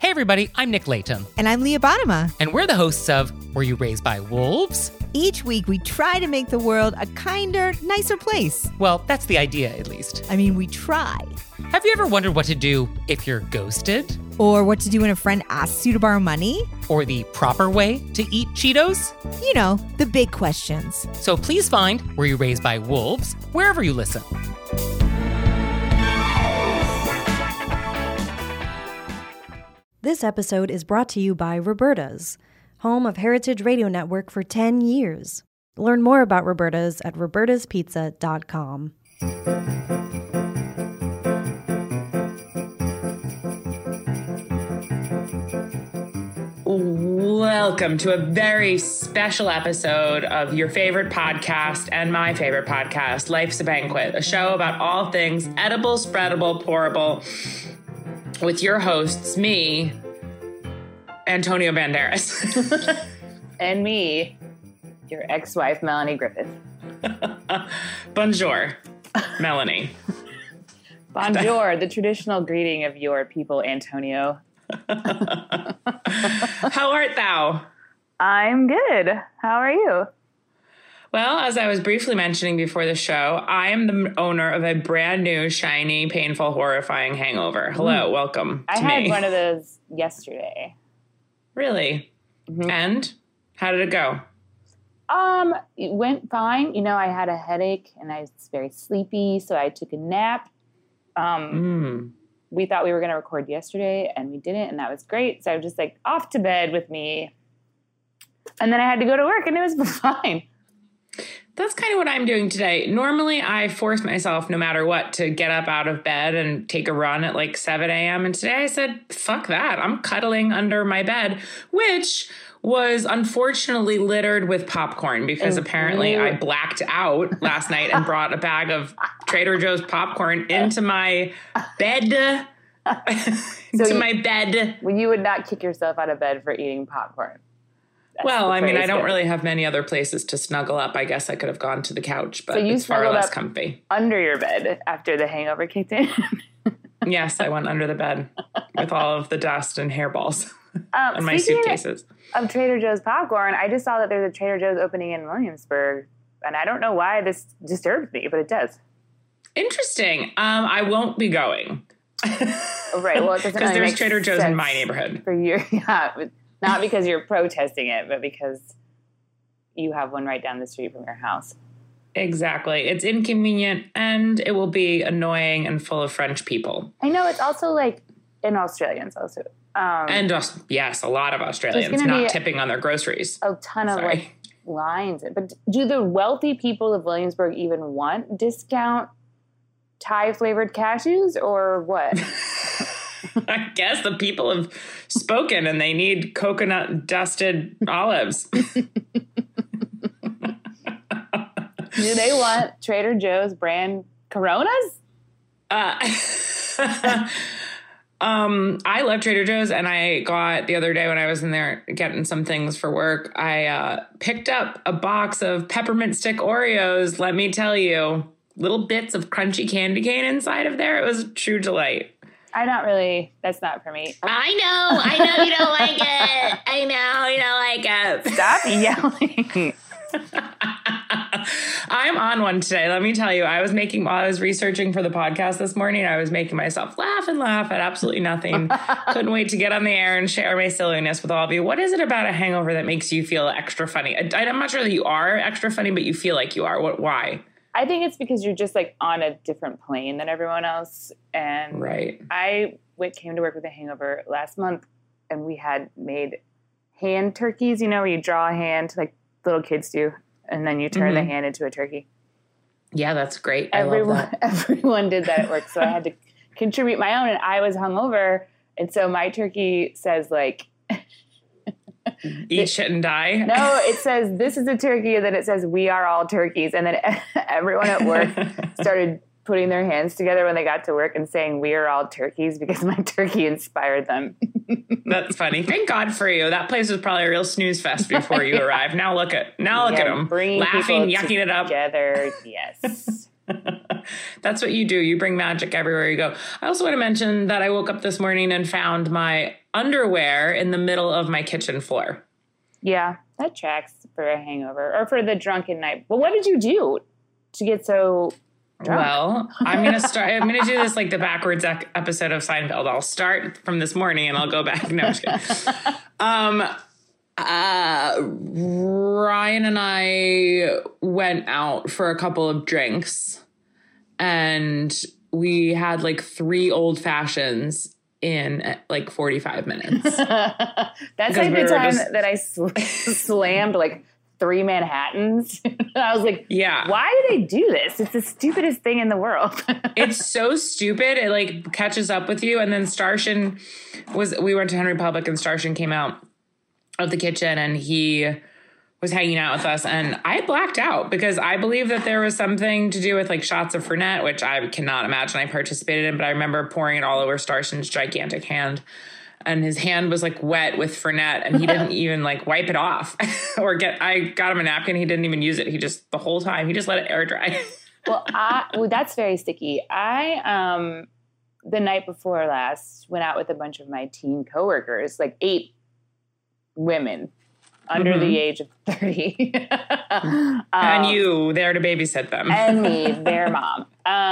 Hey everybody, I'm Nick Layton. And I'm Leah Bottima. And we're the hosts of Were You Raised by Wolves? Each week we try to make the world a kinder, nicer place. Well, that's the idea, at least. I mean, we try. Have you ever wondered what to do if you're ghosted? Or what to do when a friend asks you to borrow money? Or the proper way to eat Cheetos? You know, the big questions. So please find Were You Raised by Wolves wherever you listen. This episode is brought to you by Roberta's, home of Heritage Radio Network for 10 years. Learn more about Roberta's at robertaspizza.com. Welcome to a very special episode of your favorite podcast and my favorite podcast, Life's a Banquet, a show about all things edible, spreadable, pourable, with your hosts, me, Antonio Banderas. And me, your ex-wife, Melanie Griffith. Bonjour, Melanie. Bonjour, the traditional greeting of your people, Antonio. How art thou? I'm good. How are you? Well, as I was briefly mentioning before the show, I am the owner of a brand new, shiny, painful, horrifying hangover. Hello, welcome to me. I had one of those yesterday. Really? Mm-hmm. And how did it go? It went fine. You know, I had a headache and I was very sleepy, so I took a nap. We thought we were going to record yesterday and we didn't, and that was great. So I was just like, off to bed with me. And then I had to go to work and it was fine. That's kind of what I'm doing today. Normally, I force myself, no matter what, to get up out of bed and take a run at like 7 a.m. And today I said, fuck that. I'm cuddling under my bed, which was unfortunately littered with popcorn because apparently I blacked out last night and brought a bag of Trader Joe's popcorn into my bed. My bed. Well, you would not kick yourself out of bed for eating popcorn. Well, I mean, I don't really have many other places to snuggle up. I guess I could have gone to the couch, but it's far less comfy. Under your bed after the hangover kicked in? Yes, I went under the bed with all of the dust and hairballs and my suitcases. Of Trader Joe's popcorn, I just saw that there's a Trader Joe's opening in Williamsburg, and I don't know why this disturbs me, but it does. Interesting. I won't be going. Right. Well, it doesn't because really there's Trader Joe's in my neighborhood. For you, yeah. Not because you're protesting it, but because you have one right down the street from your house. Exactly. It's inconvenient, and it will be annoying and full of French people. I know. It's also like in Australians also. Yes, a lot of Australians not tipping on their groceries. A ton of like lines. But do the wealthy people of Williamsburg even want discount Thai-flavored cashews or what? I guess the people have spoken and they need coconut-dusted olives. Do they want Trader Joe's brand Coronas? I love Trader Joe's, and I got the other day when I was in there getting some things for work, I picked up a box of peppermint stick Oreos. Let me tell you, little bits of crunchy candy cane inside of there. It was a true delight. That's not for me. I know you don't like it. I know you don't like it. Stop yelling. I'm on one today. Let me tell you, while I was researching for the podcast this morning, I was making myself laugh at absolutely nothing. Couldn't wait to get on the air and share my silliness with all of you. What is it about a hangover that makes you feel extra funny? I'm not sure that you are extra funny, but you feel like you are. Why? I think it's because you're just like on a different plane than everyone else. And right. I came to work with a hangover last month, and we had made hand turkeys, you know, where you draw a hand like little kids do, and then you turn the hand into a turkey. Yeah, that's great. I love that. Everyone did that at work, so I had to contribute my own, and I was hungover, and so my turkey says like, eat shit and die. No, it says this is a turkey, and then it says we are all turkeys, and then everyone at work started putting their hands together when they got to work and saying we are all turkeys because my turkey inspired them. That's funny. Thank God for you. That place was probably a real snooze fest before you arrived. Now look at them, laughing, yucking it up. Together, yes. That's what you do. You bring magic everywhere you go. I also want to mention that I woke up this morning and found my underwear in the middle of my kitchen floor. Yeah, that tracks for a hangover or for the drunken night. But what did you do to get so drunk? Well, I'm going to do this like the backwards episode of Seinfeld. I'll start from this morning and I'll go back. No, I'm just kidding. Ryan and I went out for a couple of drinks and we had like 3 old fashions in like 45 minutes. That's like the time that I slammed like 3 Manhattans. I was like, yeah, why do they do this? It's the stupidest thing in the world. It's so stupid. It like catches up with you. And then we went to Henry Public and Starshin came out of the kitchen and he was hanging out with us and I blacked out because I believe that there was something to do with like shots of Fernet, which I cannot imagine I participated in, but I remember pouring it all over Starshin's gigantic hand and his hand was like wet with Fernet and he didn't even like wipe it off I got him a napkin. He didn't even use it. The whole time he just let it air dry. Well, that's very sticky. I, the night before last went out with a bunch of my teen coworkers, like 8 women under the age of 30. And you there to babysit them. And me, their mom.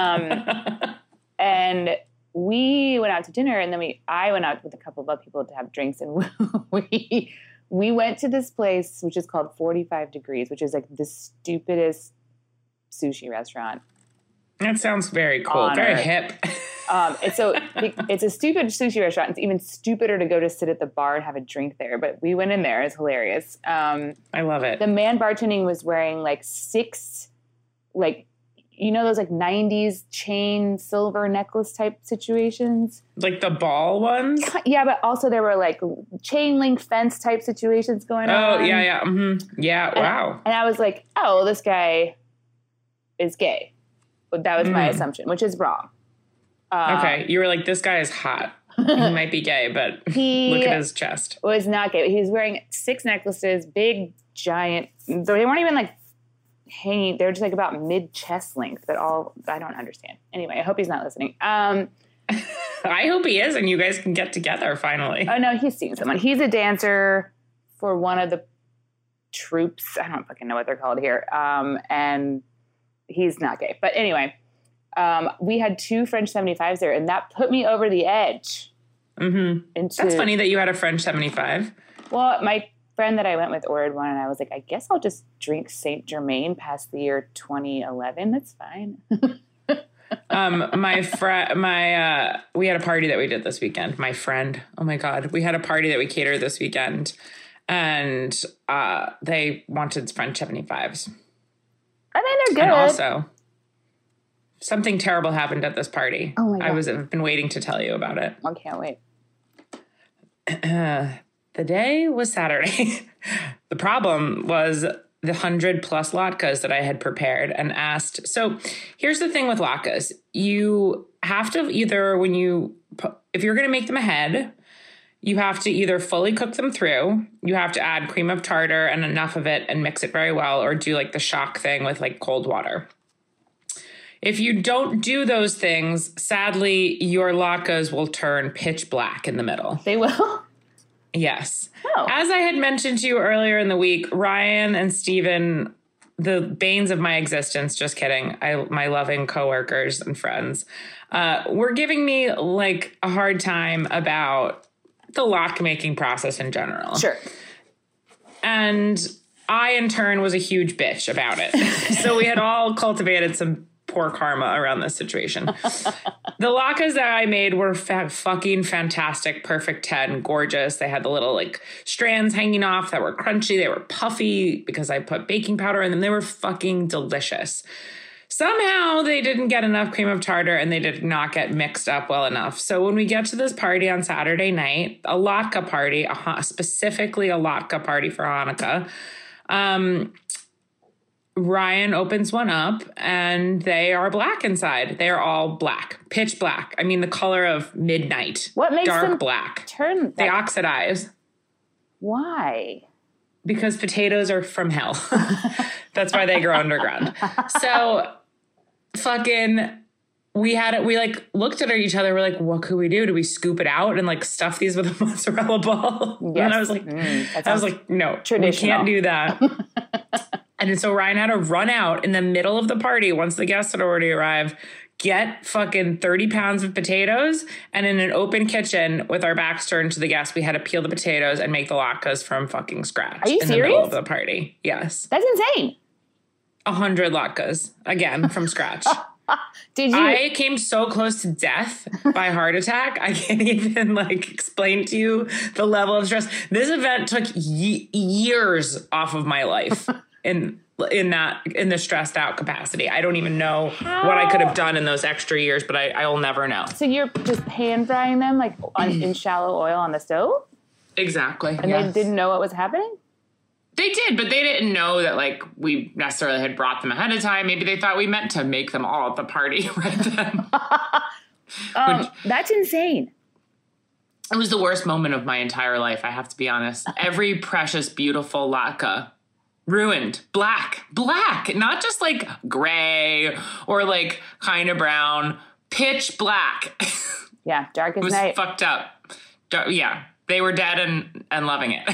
And we went out to dinner and then I went out with a couple of other people to have drinks and we went to this place, which is called 45 Degrees, which is like the stupidest sushi restaurant. That sounds very cool. Very hip. It's a stupid sushi restaurant. It's even stupider to go to sit at the bar and have a drink there. But we went in there. It's hilarious. I love it. The man bartending was wearing like 6, like, you know, those like 90s chain silver necklace type situations. Like the ball ones? Yeah, but also there were like chain link fence type situations going on. Oh, yeah, yeah. Mm-hmm. Yeah, wow. And I was like, oh, this guy is gay. But that was my assumption, which is wrong. Okay, you were like, this guy is hot. He might be gay, but look at his chest. Was not gay. He was wearing 6 necklaces, big, giant. They weren't even like hanging. They were just like about mid-chest length, but I don't understand. Anyway, I hope he's not listening. I hope he is, and you guys can get together finally. Oh, no, he's seen someone. He's a dancer for one of the troops. I don't fucking know what they're called here. And he's not gay. But anyway, we had 2 French 75s there, and that put me over the edge. Mm-hmm. That's funny that you had a French 75. Well, my friend that I went with ordered one, and I was like, I guess I'll just drink Saint Germain past the year 2011. That's fine. We had a party that we did this weekend. My friend, oh my God, we had a party that we catered this weekend, and they wanted French 75s. I mean, they're good. And also, something terrible happened at this party. Oh my God. I've been waiting to tell you about it. I can't wait. The day was Saturday. The problem was the 100+ latkes that I had prepared and asked. So here's the thing with latkes. You have to either, if you're going to make them ahead, you have to either fully cook them through, you have to add cream of tartar and enough of it and mix it very well, or do like the shock thing with like cold water. If you don't do those things, sadly, your latkes will turn pitch black in the middle. They will? Yes. Oh. As I had mentioned to you earlier in the week, Ryan and Steven, the banes of my existence, just kidding, my loving coworkers and friends, were giving me like a hard time about the latke making process in general. Sure. And I, in turn, was a huge bitch about it. So we had all cultivated some poor karma around this situation. The latkes that I made were fucking fantastic, perfect 10, gorgeous. They had the little like strands hanging off that were crunchy. They were puffy because I put baking powder in them. They were fucking delicious. Somehow they didn't get enough cream of tartar and they did not get mixed up well enough. So when we get to this party on Saturday night, a latke party, specifically a latke party for Hanukkah, Ryan opens one up and they are black inside. They are all black, pitch black. I mean, the color of midnight. What makes dark them black? Turn. They oxidize. Why? Because potatoes are from hell. That's why they grow underground. So fucking, we like looked at each other. We're like, what could we do? Do we scoop it out and like stuff these with a mozzarella ball? Yes. And I was like, no, we can't do that. And so Ryan had to run out in the middle of the party once the guests had already arrived, get fucking 30 pounds of potatoes, and in an open kitchen with our backs turned to the guests, we had to peel the potatoes and make the latkes from fucking scratch. Are you in serious? the middle of the party. Yes. That's insane. 100 latkes, again, from scratch. Did you? I came so close to death by heart attack. I can't even like explain to you the level of stress. This event took years off of my life in the stressed out capacity. I don't even know what I could have done in those extra years, but I'll never know. So you're just pan frying them like in shallow oil on the stove? Exactly. And they didn't know what was happening? They did, but they didn't know that like we necessarily had brought them ahead of time. Maybe they thought we meant to make them all at the party right then. That's insane. It was the worst moment of my entire life, I have to be honest. Every precious, beautiful latke ruined. Black, not just like gray or like kind of brown, pitch black. Yeah, dark as night. It was night. fucked up. Yeah. They were dead and loving it.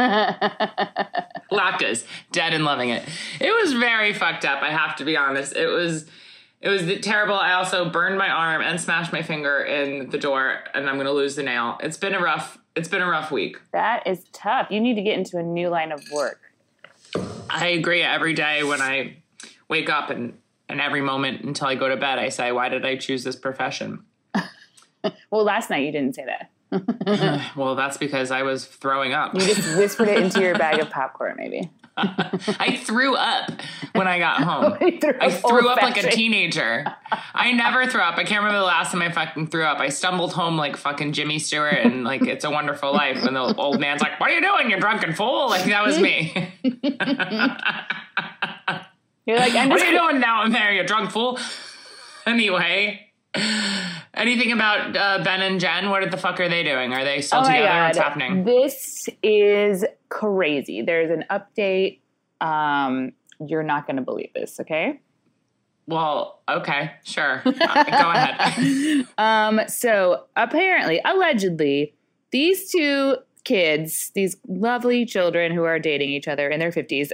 Latkes, dead and loving it. It was very fucked up, I have to be honest. It was terrible. I also burned my arm and smashed my finger in the door, and I'm going to lose the nail. It's been a rough week. That is tough. You need to get into a new line of work. I agree. Every day when I wake up and every moment until I go to bed, I say, why did I choose this profession? Well, last night you didn't say that. Well, that's because I was throwing up. You just whispered it into your bag of popcorn, maybe. I threw up when I got home. I threw up like a teenager. I never threw up. I can't remember the last time I fucking threw up. I stumbled home like fucking Jimmy Stewart and like It's a Wonderful Life. And the old man's like, what are you doing, you drunken fool? Like, that was me. You're like, what are you doing down there, you drunk fool? Anyway. Anything about Ben and Jen? What the fuck are they doing? Are they still together? God. What's happening? This is crazy. There's an update. You're not going to believe this, okay? Well, okay, sure. Go ahead. So apparently, allegedly, these two kids, these lovely children who are dating each other in their 50s,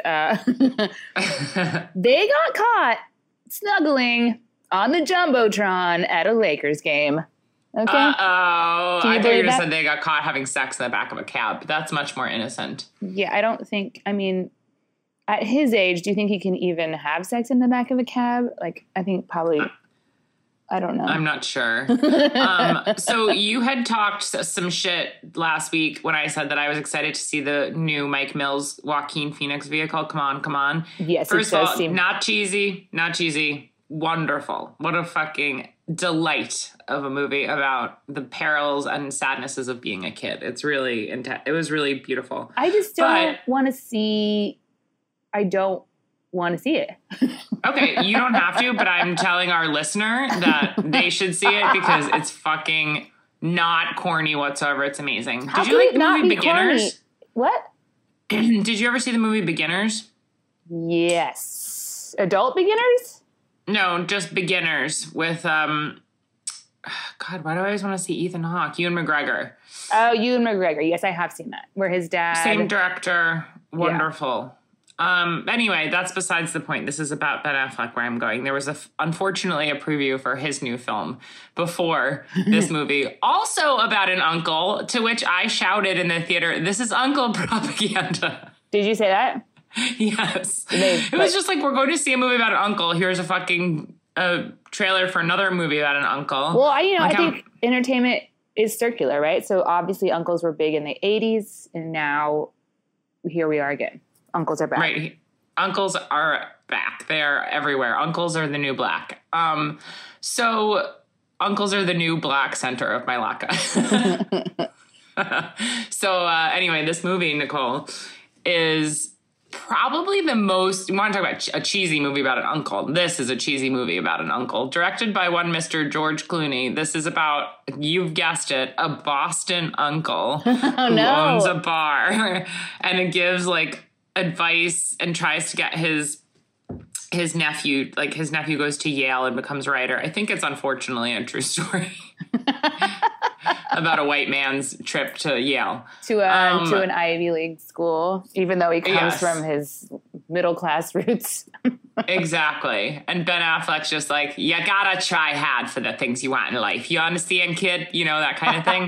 they got caught snuggling on the Jumbotron at a Lakers game. Okay. I thought you just said they got caught having sex in the back of a cab. But that's much more innocent. Yeah, I don't think, I mean, at his age, do you think he can even have sex in the back of a cab? Like, I think probably, I don't know. I'm not sure. So you had talked some shit last week when I said that I was excited to see the new Mike Mills Joaquin Phoenix vehicle. Come on. Yes, First of all, not cheesy. Wonderful. What a fucking delight of a movie about the perils and sadnesses of being a kid. It's really intense. It was really beautiful. I just don't want to see. I don't want to see it. Okay, you don't have to, but I'm telling our listener that they should see it because it's fucking not corny whatsoever. It's amazing. How Did you like the movie Corny? Beginners? What? Did you ever see the movie Beginners? Yes. Adult Beginners? No, just Beginners with, God, why do I always want to see Ethan Hawke? Ewan McGregor. Oh, Ewan McGregor. Yes, I have seen that. Where his dad. Same director. Wonderful. Yeah. Anyway, that's besides the point. This is about Ben Affleck where I'm going. There was unfortunately a preview for his new film before this movie. Also about an uncle, to which I shouted in the theater, this is uncle propaganda. Did you say that? Yes. It was just like, we're going to see a movie about an uncle. Here's a fucking trailer for another movie about an uncle. Well, I think entertainment is circular, right? So obviously uncles were big in the 80s, and now here we are again. Uncles are back. Right. Uncles are back. They are everywhere. Uncles are the new black. So uncles are the new black center of my latke. So anyway, this movie, Nicole, is probably the most, you want to talk about a cheesy movie about an uncle. This is a cheesy movie about an uncle. Directed by one Mr. George Clooney. This is about, you've guessed it, a Boston uncle who owns a bar. And it gives like advice and tries to get his his nephew goes to Yale and becomes a writer. I think it's unfortunately a true story about a white man's trip to Yale. To an Ivy League school, even though he comes Yes. from his middle class roots. Exactly. And Ben Affleck's just like, you gotta try hard for the things you want in life. You understand, kid? You know, that kind of thing.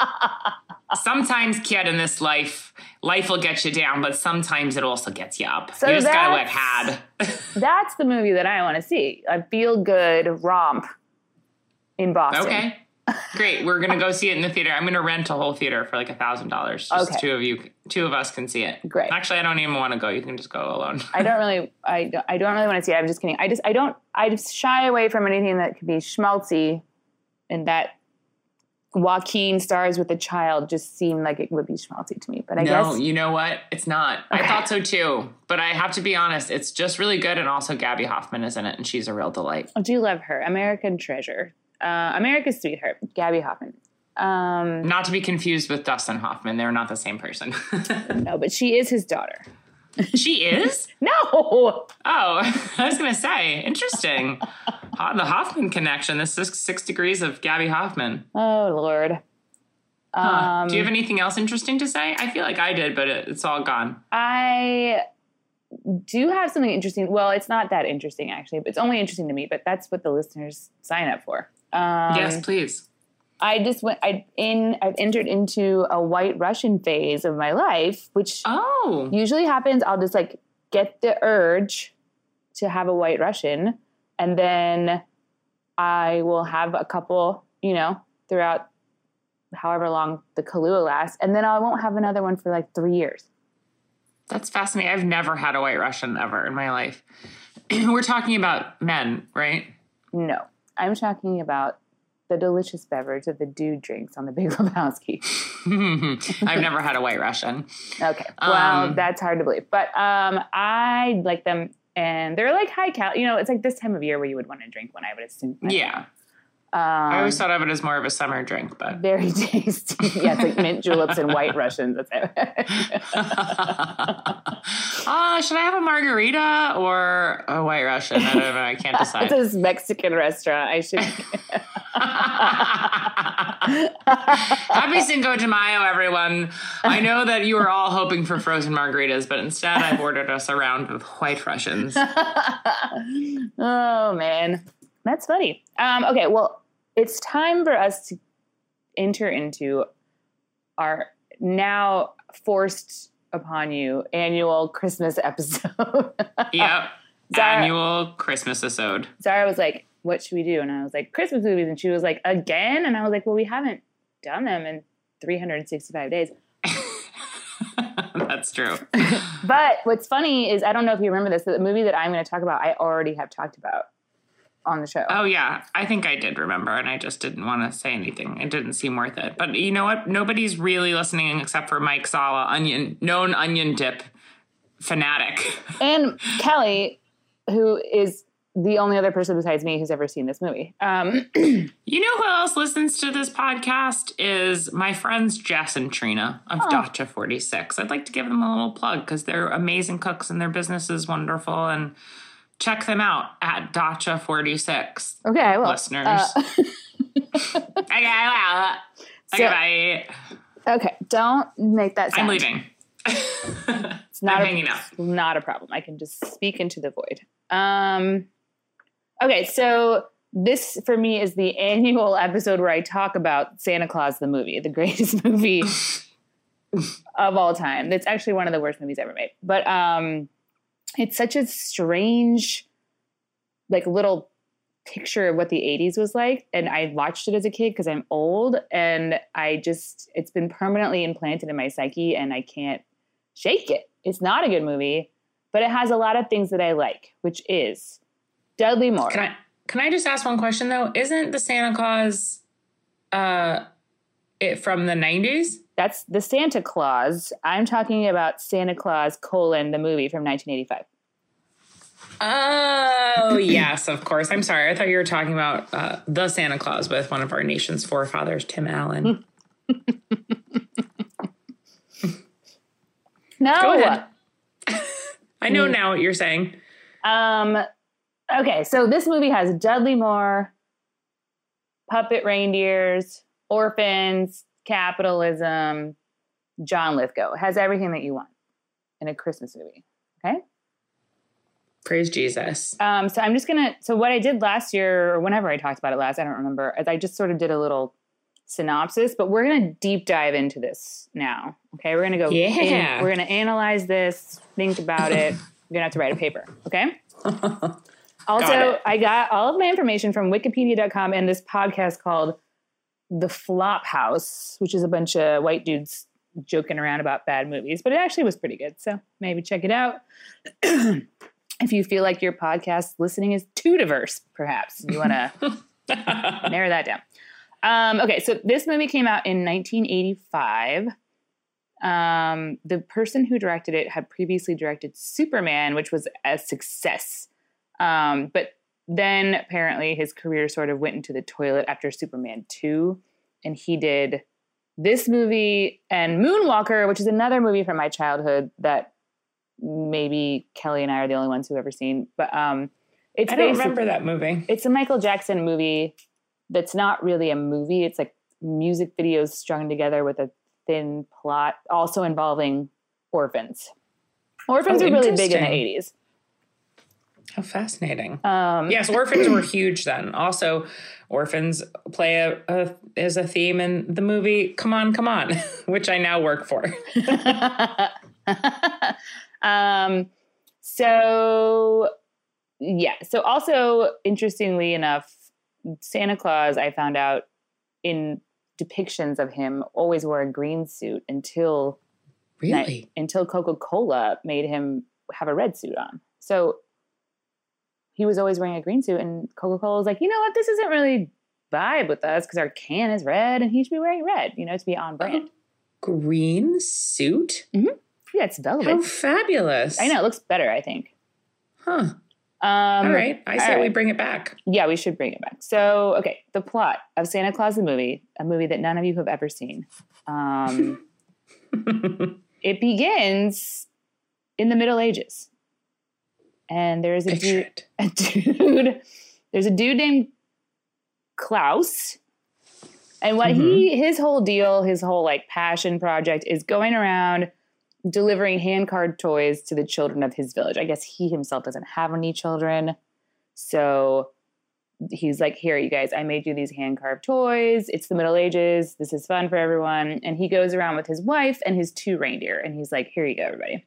Sometimes, kid, in this life will get you down, but sometimes it also gets you up. So you just gotta work hard. That's the movie that I want to see. A feel-good romp in Boston. Okay. Great. We're going to go see it in the theater. I'm going to rent a whole theater for like $1,000. Just Okay. two of us can see it. Great. Actually, I don't even want to go. You can just go alone. I don't really want to see it. I'm just kidding. I just shy away from anything that could be schmaltzy, and that Joaquin stars with a child just seemed like it would be schmaltzy to me. But I guess you know what? It's not. Okay. I thought so too. But I have to be honest. It's just really good. And also Gabby Hoffman is in it, and she's a real delight. I do love her. American treasure. America's sweetheart, Gabby Hoffman. Not to be confused with Dustin Hoffman. They're not the same person. No, but she is his daughter. She is? No. Oh, I was going to say. Interesting. The Hoffman connection. This is 6 degrees of Gabby Hoffman. Oh, Lord. Do you have anything else interesting to say? I feel like I did, but it's all gone. I do have something interesting. Well, it's not that interesting, actually. But it's only interesting to me, but that's what the listeners sign up for. Yes, please. I've entered into a White Russian phase of my life, which usually happens. I'll just like get the urge to have a White Russian, and then I will have a couple, throughout however long the Kahlua lasts, and then I won't have another one for like 3 years. That's fascinating. I've never had a White Russian ever in my life. We're talking about men, right? No, I'm talking about the delicious beverage that the dude drinks on The Big Lebowski. I've never had a White Russian. Okay. Well, that's hard to believe. But I like them, and they're like high cal. It's like this time of year where you would want to drink one, I would assume. Yeah. I always thought of it as more of a summer drink, but very tasty. Yeah, it's like mint juleps and White Russians. That's it. Should I have a margarita or a White Russian? I don't know. I can't decide. It's a Mexican restaurant. I should. Happy Cinco de Mayo, everyone. I know that you were all hoping for frozen margaritas, but instead I've ordered us a round of White Russians. Oh, man. That's funny. Okay, well, it's time for us to enter into our now forced upon you annual Christmas episode. Yep. Annual Christmas episode. Zara was like, what should we do? And I was like, Christmas movies. And she was like, again? And I was like, well, we haven't done them in 365 days. That's true. But what's funny is, I don't know if you remember this, but the movie that I'm going to talk about, I already have talked about on the show. Oh, yeah. I think I did remember, and I just didn't want to say anything. It didn't seem worth it. But you know what? Nobody's really listening except for Mike Sala, known onion dip fanatic. And Kelly, who is the only other person besides me who's ever seen this movie. You know who else listens to this podcast is my friends Jess and Trina of Dacha 46. I'd like to give them a little plug because they're amazing cooks and their business is wonderful. And check them out at Dacha 46. Okay, I will. Listeners. Okay, bye. Okay, don't make that sound. I'm leaving. It's not I'm hanging out. Not a problem. I can just speak into the void. Okay, so this for me is the annual episode where I talk about Santa Claus the movie, the greatest movie of all time. It's actually one of the worst movies ever made. But it's such a strange, like, little picture of what the 80s was like. And I watched it as a kid because I'm old, and it's been permanently implanted in my psyche, and I can't shake it. It's not a good movie, but it has a lot of things that I like, which is Dudley Moore. Can I just ask one question, though? Isn't the Santa Claus it from the 90s? That's the Santa Claus. I'm talking about Santa Claus, the movie from 1985. Oh, yes, of course. I'm sorry. I thought you were talking about the Santa Claus with one of our nation's forefathers, Tim Allen. No. Go ahead. I know now what you're saying. Okay, so this movie has Dudley Moore, puppet reindeers, orphans, capitalism, John Lithgow. It has everything that you want in a Christmas movie. Okay? Praise Jesus. So I'm just going to, so what I did last year, or whenever I talked about it last, I don't remember, is I just sort of did a little synopsis, but we're going to deep dive into this now. Okay? We're going to go, we're going to analyze this, think about it. You're going to have to write a paper. Okay? Also, I got all of my information from wikipedia.com and this podcast called The Flop House, which is a bunch of white dudes joking around about bad movies, but it actually was pretty good. So maybe check it out. If you feel like your podcast listening is too diverse, perhaps you want to narrow that down. Okay, so this movie came out in 1985. The person who directed it had previously directed Superman, which was a success. But then apparently his career sort of went into the toilet after Superman 2. And he did this movie and Moonwalker, which is another movie from my childhood that maybe Kelly and I are the only ones who've ever seen. But it's I don't remember that movie. It's a Michael Jackson movie that's not really a movie. It's like music videos strung together with a thin plot, also involving orphans. Orphans are really big in the 80s. How fascinating. Yes, orphans were huge then. Also, orphans play as a theme in the movie Come On, Come On, which I now work for. So also, interestingly enough, Santa Claus, I found out in depictions of him, always wore a green suit until Coca-Cola made him have a red suit on. So he was always wearing a green suit, and Coca-Cola was like, you know what, this isn't really vibe with us because our can is red and he should be wearing red, to be on brand. Green suit? Mm-hmm. Yeah, it's velvet. How fabulous. I know, it looks better, I think. Huh. All right. I say we bring it back. Yeah, we should bring it back. So, okay, the plot of Santa Claus the movie, a movie that none of you have ever seen. It begins in the Middle Ages. And there's a dude. There's a dude named Klaus. And what his whole deal, his whole like passion project is going around delivering hand-carved toys to the children of his village. I guess he himself doesn't have any children. So he's like, here, you guys, I made you these hand-carved toys. It's the Middle Ages. This is fun for everyone. And he goes around with his wife and his 2 reindeer. And he's like, here you go, everybody.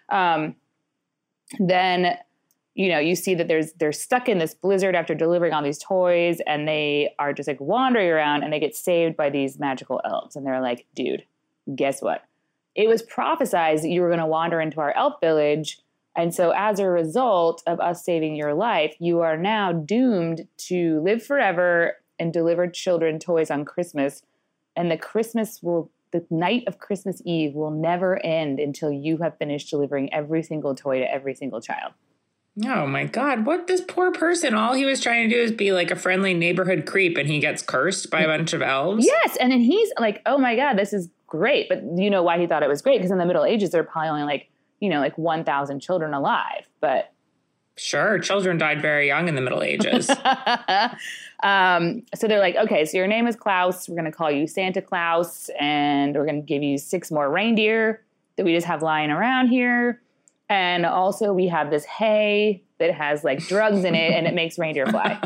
Then, you see that they're stuck in this blizzard after delivering all these toys. And they are just like wandering around and they get saved by these magical elves. And they're like, dude, guess what? It was prophesized that you were going to wander into our elf village. And so as a result of us saving your life, you are now doomed to live forever and deliver children toys on Christmas. And the night of Christmas Eve will never end until you have finished delivering every single toy to every single child. Oh my God. What this poor person, all he was trying to do is be like a friendly neighborhood creep and he gets cursed by a bunch of elves? Yes. And then he's like, oh my God, this is great. But you know why he thought it was great? Because in the Middle Ages, there are probably only like 1,000 children alive. But sure, children died very young in the Middle Ages. So they're like, okay, so your name is Klaus. We're going to call you Santa Claus, and we're going to give you 6 more reindeer that we just have lying around here. And also we have this hay that has like drugs in it, and it makes reindeer fly.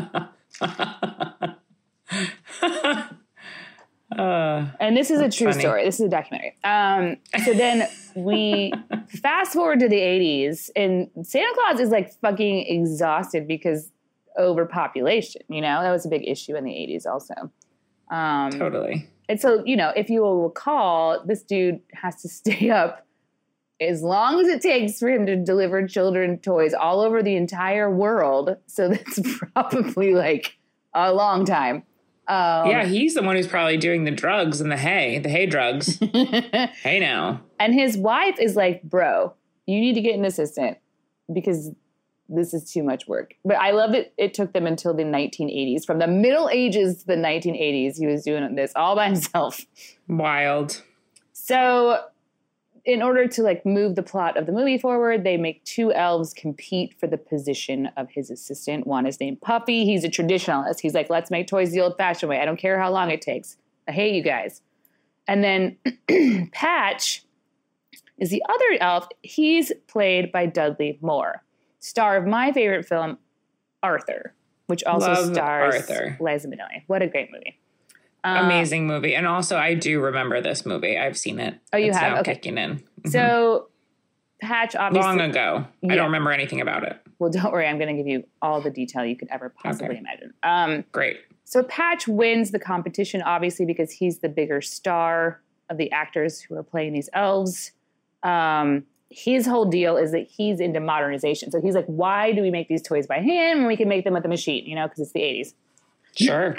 And this is a true story. This is a documentary. So then we fast forward to the 80s, and Santa Claus is like fucking exhausted because overpopulation, that was a big issue in the 80s also. Totally. And so, if you will recall, this dude has to stay up as long as it takes for him to deliver children toys all over the entire world. So that's probably like a long time. Yeah, he's the one who's probably doing the drugs and the hay drugs. Hey now. And his wife is like, bro, you need to get an assistant because this is too much work. But I love that it took them until the 1980s. From the Middle Ages to the 1980s, he was doing this all by himself. Wild. So in order to like move the plot of the movie forward, they make two elves compete for the position of his assistant. One is named Puffy. He's a traditionalist. He's like, let's make toys the old-fashioned way. I don't care how long it takes. I hate you guys. And then Patch is the other elf. He's played by Dudley Moore, star of my favorite film, Arthur, which also stars Arthur. Liza Minnelli. What a great movie. Amazing movie. And also, I do remember this movie. I've seen it. Oh, you it's have? Now Okay. kicking in. So Patch obviously... Long ago. Yeah. I don't remember anything about it. Well, don't worry. I'm going to give you all the detail you could ever possibly imagine. Great. So Patch wins the competition, obviously, because he's the bigger star of the actors who are playing these elves. His whole deal is that he's into modernization. So he's like, why do we make these toys by hand when we can make them with a machine, you know, because it's the 80s. Sure.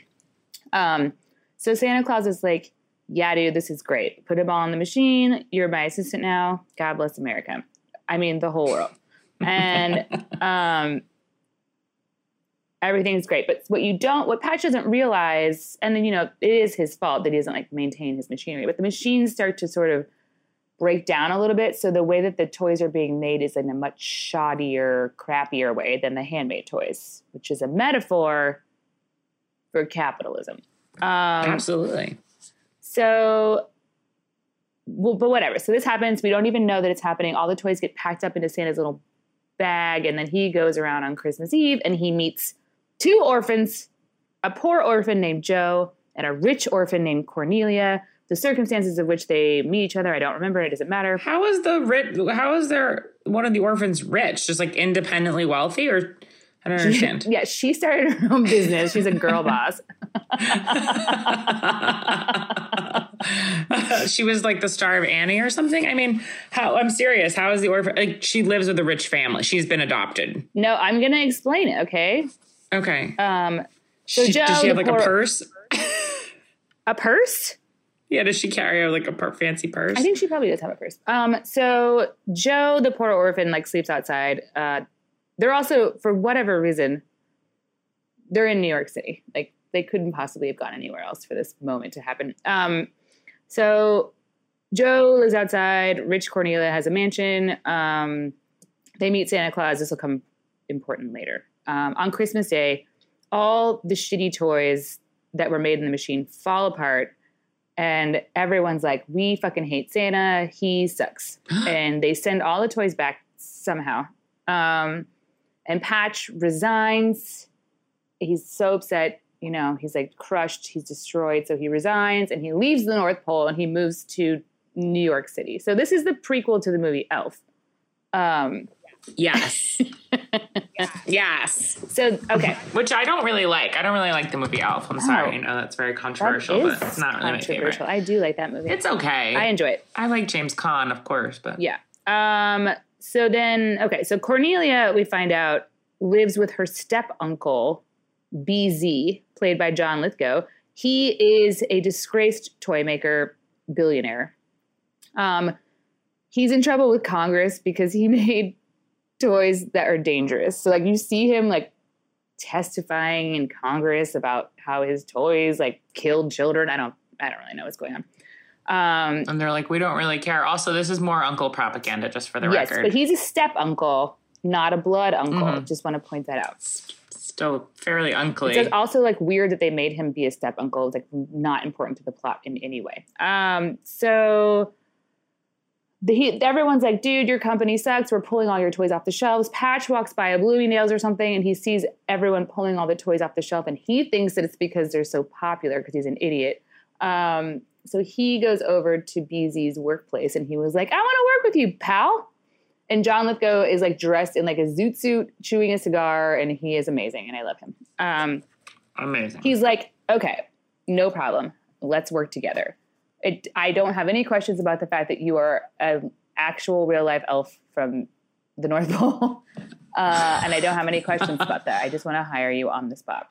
So Santa Claus is like, yeah, dude, this is great. Put them all on the machine. You're my assistant now. God bless America. I mean, the whole world. And everything's great. But what Patch doesn't realize, and then, you know, it is his fault that he doesn't like maintain his machinery, but the machines start to sort of break down a little bit. So the way that the toys are being made is in a much shoddier, crappier way than the handmade toys, which is a metaphor for capitalism. Absolutely. So, well, but whatever. So this happens. We don't even know that it's happening. All the toys get packed up into Santa's little bag, and then he goes around on Christmas Eve, and he meets two orphans, a poor orphan named Joe and a rich orphan named Cornelia. The circumstances of which they meet each other, I don't remember. It doesn't matter. How is there one of the orphans rich? Just like independently wealthy, or I don't understand. Yeah, she started her own business. She's a girl boss. She was like the star of Annie or something. I mean, I'm serious. How is the orphan? Like, she lives with a rich family. She's been adopted. No, I'm going to explain it. Okay. Okay. So Joe, does she have like a purse? A purse? Yeah. Does she carry like a fancy purse? I think she probably does have a purse. So Joe, the poor orphan, like sleeps outside. They're also, for whatever reason, they're in New York City. Like, they couldn't possibly have gone anywhere else for this moment to happen. So Joe lives outside. Rich Cornelia has a mansion. They meet Santa Claus. This will come important later. On Christmas Day, all the shitty toys that were made in the machine fall apart. And everyone's like, we fucking hate Santa. He sucks. And they send all the toys back somehow. And Patch resigns. He's so upset. You know, he's like crushed. He's destroyed. So he resigns and he leaves the North Pole and he moves to New York City. So this is the prequel to the movie Elf. Yes. Yes. So, okay. Which I don't really like. I don't really like the movie Elf. I'm sorry. You know, that's very controversial, but it's not really my favorite. I do like that movie. It's okay. I enjoy it. I like James Caan, of course, but yeah. So then, okay. So Cornelia, we find out, lives with her step uncle, BZ, played by John Lithgow. He is a disgraced toy maker billionaire. He's in trouble with Congress because he made toys that are dangerous. So like you see him like testifying in Congress about how his toys like killed children. I don't really know what's going on. And they're like, we don't really care. Also, this is more uncle propaganda, just for the yes, record. But he's a step uncle, not a blood uncle. Mm-hmm. Just want to point that out. Still fairly unclear. It's also like weird that they made him be a step uncle. It's like not important to the plot in any way. So everyone's like, dude, your company sucks. We're pulling all your toys off the shelves. Patch walks by a Bloomingdale's or something, and he sees everyone pulling all the toys off the shelf, and he thinks that it's because they're so popular because he's an idiot. So he goes over to BZ's workplace, and he was like, I want to work with you, pal. And John Lithgow is like dressed in like a zoot suit, chewing a cigar, and he is amazing, and I love him. Amazing. He's like, okay, no problem. Let's work together. I don't have any questions about the fact that you are an actual real-life elf from the North Pole, and I don't have any questions about that. I just want to hire you on the spot.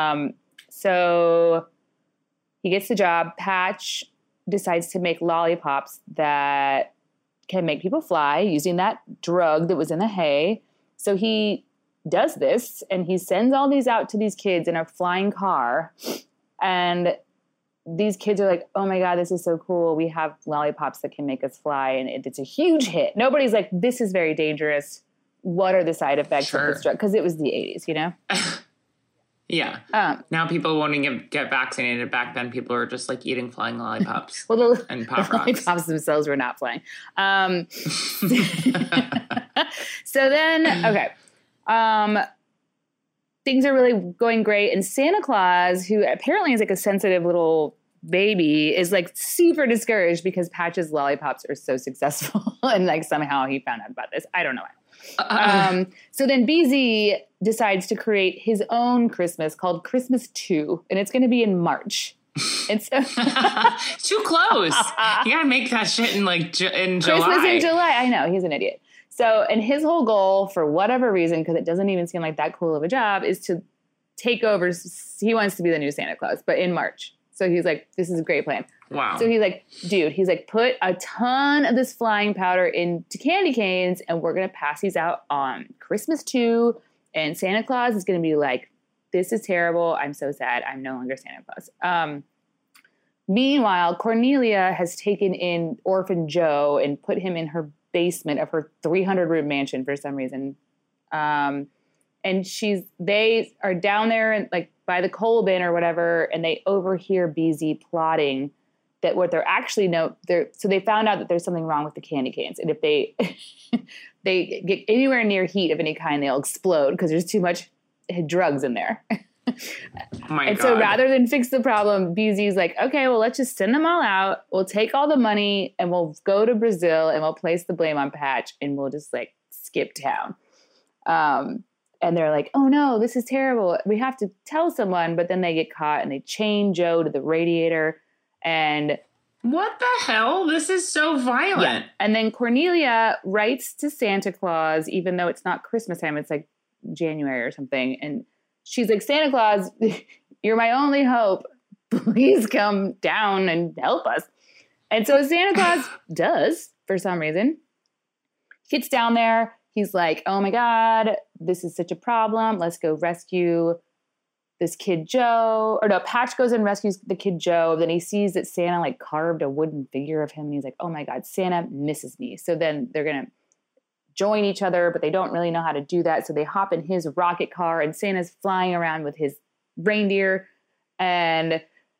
So he gets the job. Patch decides to make lollipops that can make people fly using that drug that was in the hay. So he does this, and he sends all these out to these kids in a flying car, and these kids are like, oh my God, this is so cool. We have lollipops that can make us fly. And it's a huge hit. Nobody's like, this is very dangerous. What are the side effects of this drug? Because it was the 80s, you know? Yeah. Now people won't even get vaccinated. Back then, people were just like eating flying lollipops and Pop Rocks. Lollipops themselves were not flying. So then, okay. Things are really going great. And Santa Claus, who apparently is like a sensitive little baby, is like super discouraged because Patch's lollipops are so successful. And like somehow he found out about this. I don't know why. So then BZ decides to create his own Christmas called Christmas 2, and it's going to be in March. And so too close. You got to make that shit in like in July. Christmas in July. I know, he's an idiot. So, and his whole goal, for whatever reason, because it doesn't even seem like that cool of a job, is to take over. He wants to be the new Santa Claus, but in March. So he's like, this is a great plan. Wow. So he's like, dude, put a ton of this flying powder into candy canes, and we're going to pass these out on Christmas 2. And Santa Claus is going to be like, this is terrible. I'm so sad. I'm no longer Santa Claus. Meanwhile, Cornelia has taken in Orphan Joe and put him in her basement of her 300-room mansion for some reason. And they are down there and like by the coal bin or whatever, and they overhear BZ plotting that what they're actually so they found out that there's something wrong with the candy canes. And if they get anywhere near heat of any kind, they'll explode because there's too much drugs in there. Oh my God. So rather than fix the problem, BZ's like, okay, well, let's just send them all out. We'll take all the money and we'll go to Brazil and we'll place the blame on Patch and we'll just like skip town. And they're like, oh no, this is terrible. We have to tell someone. But then they get caught and they chain Joe to the radiator. And what the hell? This is so violent. Yeah. And then Cornelia writes to Santa Claus, even though it's not Christmas time, it's like January or something. And she's like, Santa Claus, you're my only hope. Please come down and help us. And so Santa Claus does, for some reason. He gets down there. He's like, oh my God, this is such a problem. Let's go rescue this kid Joe. Or no, Patch goes and rescues the kid Joe. Then he sees that Santa like carved a wooden figure of him. And he's like, oh my God, Santa misses me. So then they're going to join each other, but they don't really know how to do that. So they hop in his rocket car and Santa's flying around with his reindeer. And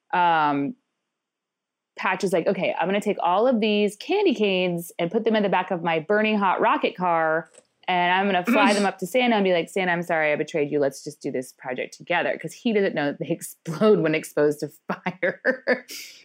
Patch is like, okay, I'm going to take all of these candy canes and put them in the back of my burning hot rocket car. And I'm going to fly them up to Santa and be like, Santa, I'm sorry I betrayed you. Let's just do this project together. Because he doesn't know that they explode when exposed to fire.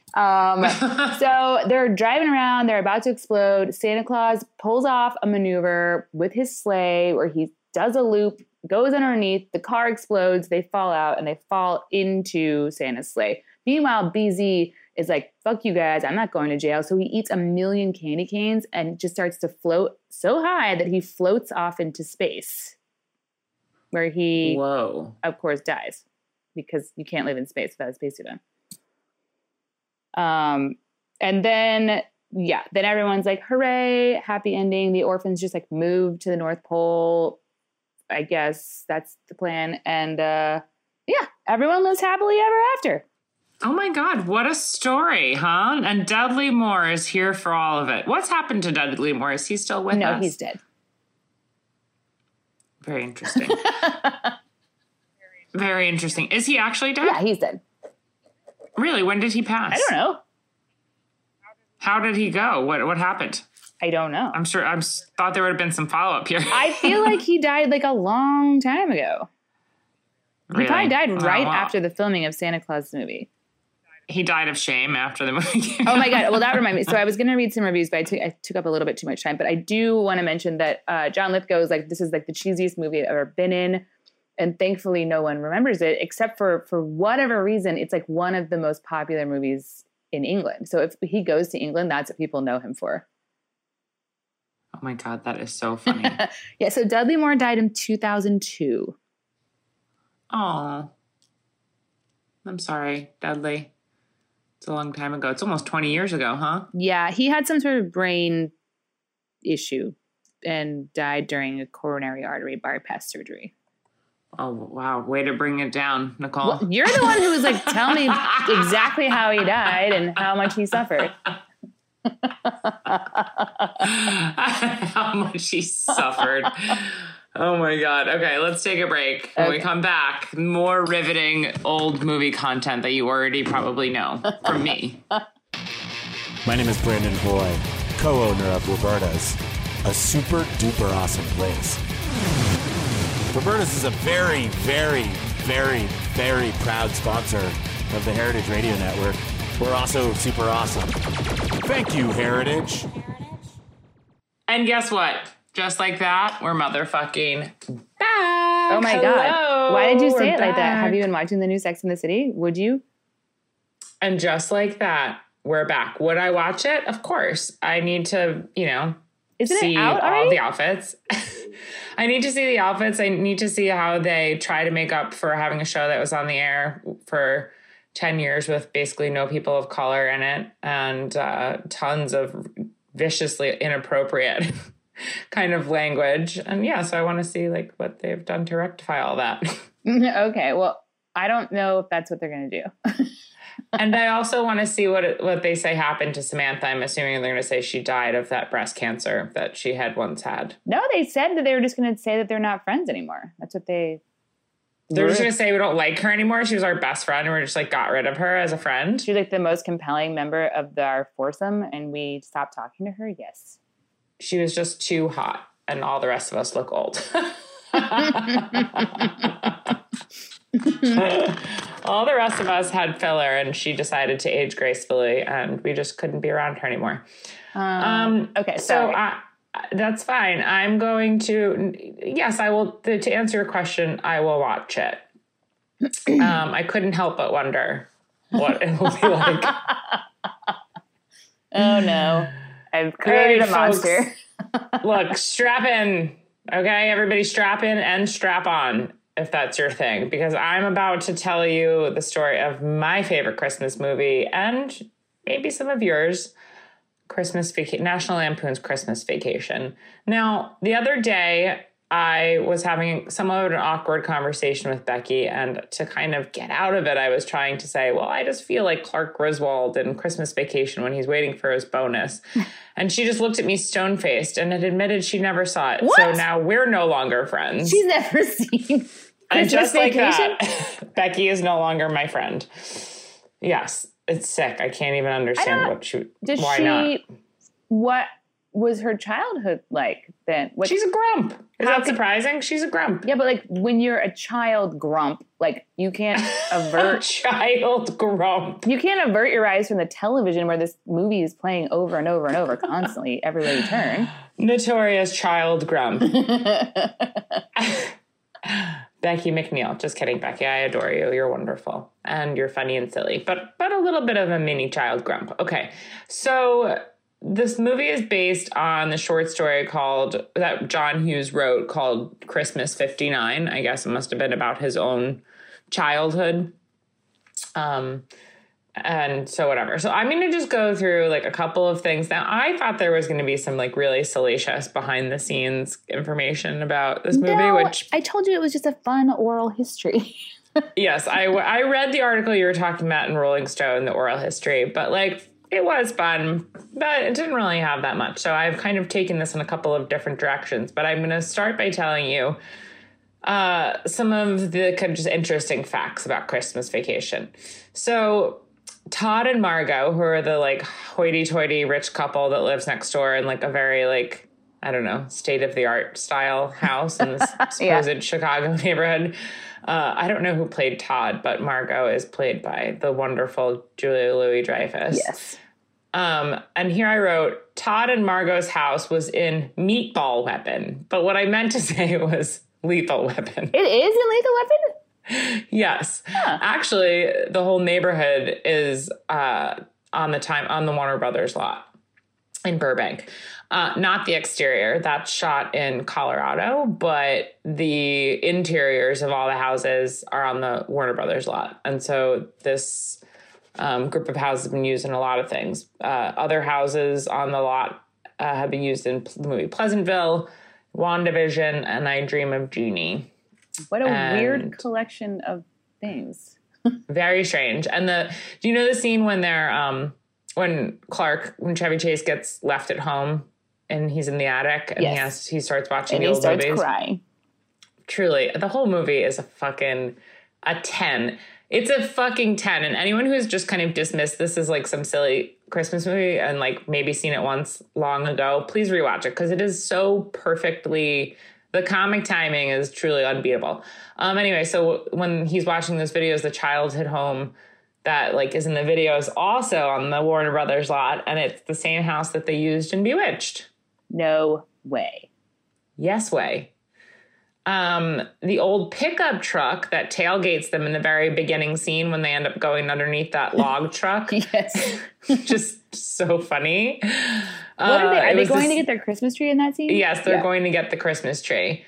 So they're driving around. They're about to explode. Santa Claus pulls off a maneuver with his sleigh where he does a loop, goes underneath. The car explodes. They fall out and they fall into Santa's sleigh. Meanwhile, BZ is like, fuck you guys, I'm not going to jail. So he eats 1 million candy canes and just starts to float so high that he floats off into space, where he, of course, dies because you can't live in space without a spacesuit on. And then everyone's like, hooray, happy ending. The orphans just like moved to the North Pole. I guess that's the plan. And everyone lives happily ever after. Oh my God, what a story, huh? And Dudley Moore is here for all of it. What's happened to Dudley Moore? Is he still with us? No, he's dead. Very interesting. Very interesting. Is he actually dead? Yeah, he's dead. Really? When did he pass? I don't know. How did he go? What happened? I don't know. I'm sure. Thought there would have been some follow-up here. I feel like he died like a long time ago. Really? He probably died right after the filming of Santa Claus movie. He died of shame after the movie came out. Oh my God. Well, that reminded me. So I was going to read some reviews, but I took up a little bit too much time. But I do want to mention that John Lithgow is like, this is like the cheesiest movie I've ever been in. And thankfully no one remembers it, except for whatever reason, it's like one of the most popular movies in England. So if he goes to England, that's what people know him for. Oh my God, that is so funny. Yeah, so Dudley Moore died in 2002. Oh, I'm sorry, Dudley. It's a long time ago. It's almost 20 years ago, huh? Yeah, he had some sort of brain issue and died during a coronary artery bypass surgery. Oh, wow. Way to bring it down, Nicole. Well, you're the one who was like, tell me exactly how he died and how much he suffered. How much he suffered. Oh my God. Okay, let's take a break. When we come back, more riveting old movie content that you already probably know from me. My name is Brandon Hoy, co-owner of Roberta's, a super duper awesome place. Roberta's is a very, very, very, very proud sponsor of the Heritage Radio Network. We're also super awesome. Thank you, Heritage. And guess what? Just like that, we're motherfucking back. Oh my Hello. God. Why did you say We're it like that? back. Have you been watching the new Sex and the City? Would you? And just like that, we're back. Would I watch it? Of course. I need to, Isn't see it out all already? the outfits. I need to see the outfits. I need to see how they try to make up for having a show that was on the air for 10 years with basically no people of color in it and tons of viciously inappropriate kind of language. And yeah, so I want to see like what they've done to rectify all that. Okay, well, I don't know if that's what they're going to do. And I also want to see what they say happened to Samantha. I'm assuming they're going to say she died of that breast cancer that she had once had. No, they said that they were just going to say that they're not friends anymore. That's what they're just going to say we don't like her anymore. She was our best friend and we're just like got rid of her as a friend. She's like the most compelling member of our foursome, and we stopped talking to her. Yes. She was just too hot and all the rest of us look old. All the rest of us had filler and she decided to age gracefully and we just couldn't be around her anymore. Okay, So sorry. that's fine. I'm going to, yes, I will, to answer your question, I will watch it. I couldn't help but wonder what it will be like. Oh no. I've created All a right, folks. monster. Look, strap in. Okay, everybody strap in and strap on if that's your thing, because I'm about to tell you the story of my favorite Christmas movie and maybe some of yours, National Lampoon's Christmas Vacation. Now, the other day, I was having somewhat of an awkward conversation with Becky, and to kind of get out of it, I was trying to say, well, I just feel like Clark Griswold in Christmas Vacation when he's waiting for his bonus. And she just looked at me stone-faced and had admitted she never saw it. What? So now we're no longer friends. She's never seen And Christmas just like Vacation? that, Becky is no longer my friend. Yes, it's sick. I can't even understand why not. What was her childhood like then? She's a grump. Is that surprising? She's a grump. Yeah, but like when you're a child grump, like you can't avert Child grump. you can't avert your eyes from the television where this movie is playing over and over and over constantly everywhere you turn. Notorious child grump. Becky McNeil. Just kidding, Becky. I adore you. You're wonderful. And you're funny and silly. But a little bit of a mini child grump. Okay. So this movie is based on the short story that John Hughes wrote called Christmas 59. I guess it must have been about his own childhood. And so whatever. So I'm going to just go through like a couple of things. Now, I thought there was going to be some like really salacious behind the scenes information about this movie, which I told you it was just a fun oral history. yes, I read the article you were talking about in Rolling Stone, the oral history, but like it was fun, but it didn't really have that much. So I've kind of taken this in a couple of different directions, but I'm going to start by telling you some of the kind of just interesting facts about Christmas Vacation. So Todd and Margot, who are the like hoity-toity rich couple that lives next door in like a very like, I don't know, state-of-the-art style house in this supposed Chicago neighborhood. I don't know who played Todd, but Margot is played by the wonderful Julia Louis-Dreyfus. Yes. And here I wrote, Todd and Margot's house was in Meatball Weapon. But what I meant to say was Lethal Weapon. It is in Lethal Weapon? Yes. Huh. Actually, the whole neighborhood is on the Warner Brothers lot in Burbank. Not the exterior. That's shot in Colorado, but the interiors of all the houses are on the Warner Brothers lot. And so this group of houses have been used in a lot of things. Other houses on the lot have been used in the movie Pleasantville, WandaVision, and I Dream of Jeannie. What a weird collection of things. Very strange. And do you know the scene when they're when Chevy Chase gets left at home and he's in the attic and he starts watching the old movies? And he starts crying. Truly, the whole movie is a 10. It's a fucking 10. And anyone who's just kind of dismissed this as like some silly Christmas movie and like maybe seen it once long ago, please rewatch it because it is so perfectly, the comic timing is truly unbeatable. Anyway, so when he's watching those videos, the childhood home that like is in the video is also on the Warner Brothers lot, and it's the same house that they used in Bewitched. No way. Yes way. The old pickup truck that tailgates them in the very beginning scene when they end up going underneath that log truck. Yes. Just so funny. What are they going to get their Christmas tree in that scene? Yes, they're going to get the Christmas tree.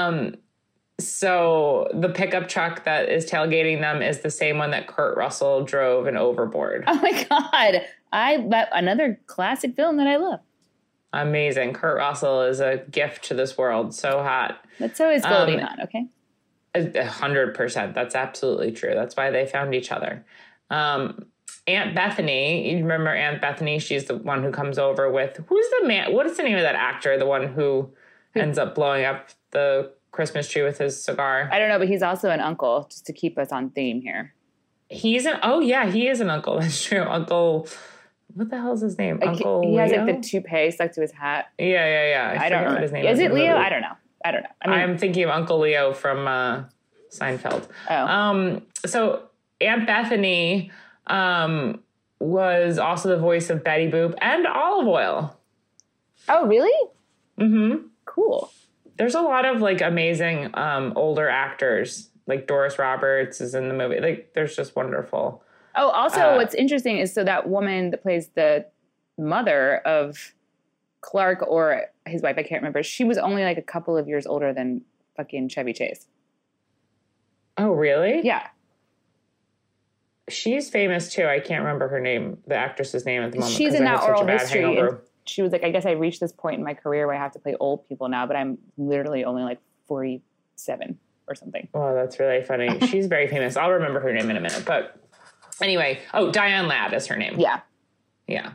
So the pickup truck that is tailgating them is the same one that Kurt Russell drove in Overboard. Oh my God. Another classic film that I love. Amazing. Kurt Russell is a gift to this world. So hot. But so is Goldie Hawn, okay? 100%. That's absolutely true. That's why they found each other. Aunt Bethany, you remember Aunt Bethany? She's the one who comes over with, who's the man? What is the name of that actor? The one who ends up blowing up the Christmas tree with his cigar. I don't know, but he's also an uncle, just to keep us on theme here. He is an uncle. That's true. Uncle, what the hell is his name? Uncle He Leo? has like the toupee stuck to his hat. Yeah. I don't know what his name is. Is it Leo? movie. I don't know. I mean, I'm thinking of Uncle Leo from Seinfeld. Oh. So Aunt Bethany was also the voice of Betty Boop and Olive Oil. Oh, really? Mm-hmm. Cool. There's a lot of like amazing older actors. Like Doris Roberts is in the movie. Like there's just wonderful. Oh, also what's interesting is so that woman that plays the mother of Clark or his wife, I can't remember. She was only like a couple of years older than fucking Chevy Chase. Oh, really? Yeah. She's famous too. I can't remember her name, the actress's name at the moment. She's in that Oral History. And she was like, I guess I reached this point in my career where I have to play old people now, but I'm literally only like 47 or something. Oh, that's really funny. She's very famous. I'll remember her name in a minute. But anyway, Diane Ladd is her name. Yeah. Yeah.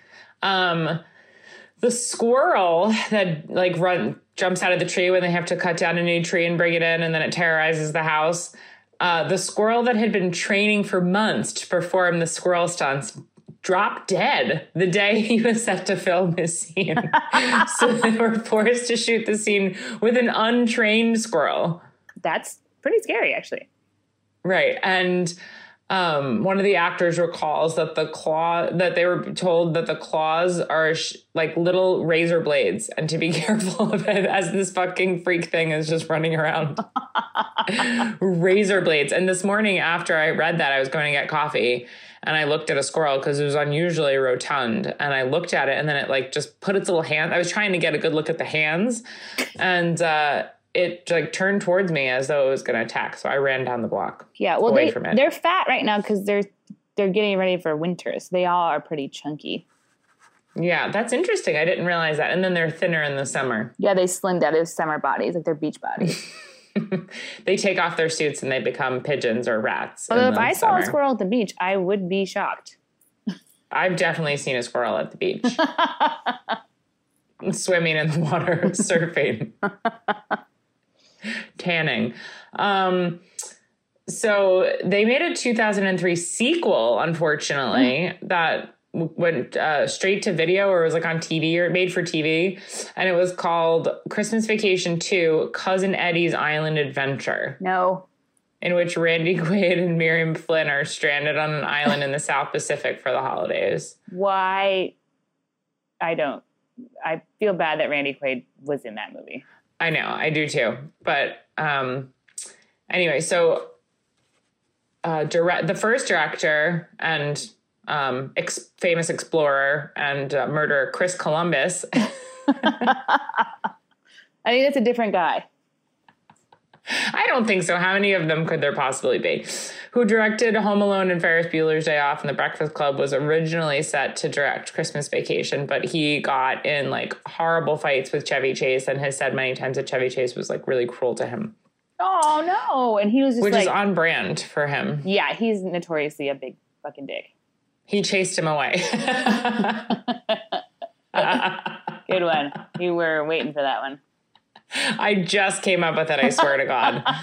The squirrel that like jumps out of the tree when they have to cut down a new tree and bring it in, and then it terrorizes the house. The squirrel that had been training for months to perform the squirrel stunts dropped dead the day he was set to film his scene. So they were forced to shoot the scene with an untrained squirrel. That's pretty scary, actually. Right. And one of the actors recalls that that they were told that the claws are like little razor blades and to be careful of it as this fucking freak thing is just running around. Razor blades. And this morning after I read that, I was going to get coffee and I looked at a squirrel because it was unusually rotund, and I looked at it and then it like just put its little hand. I was trying to get a good look at the hands, and it like turned towards me as though it was going to attack. So I ran down the block. Yeah, well, away from it. They're fat right now because they're getting ready for winter. So they all are pretty chunky. Yeah, that's interesting. I didn't realize that. And then they're thinner in the summer. Yeah, they slimmed out of summer bodies, like their beach bodies. They take off their suits and they become pigeons or rats. Although if I saw a squirrel at the beach, I would be shocked. I've definitely seen a squirrel at the beach. Swimming in the water, surfing. Tanning. So they made a 2003 sequel, unfortunately, that went straight to video, or was like on TV or made for TV. And it was called Christmas Vacation 2, Cousin Eddie's Island Adventure. No. In which Randy Quaid and Miriam Flynn are stranded on an island in the South Pacific for the holidays. Why? I feel bad that Randy Quaid was in that movie. I know, I do too. But anyway, so the first director and famous explorer and murderer Chris Columbus. I think that's a different guy. I don't think so. How many of them could there possibly be? Who directed Home Alone and Ferris Bueller's Day Off and The Breakfast Club, was originally set to direct Christmas Vacation, but he got in like horrible fights with Chevy Chase and has said many times that Chevy Chase was like really cruel to him. Oh, no. And he was just which like... is on brand for him. Yeah, he's notoriously a big fucking dick. He chased him away. Good one. You were waiting for that one. I just came up with it, I swear to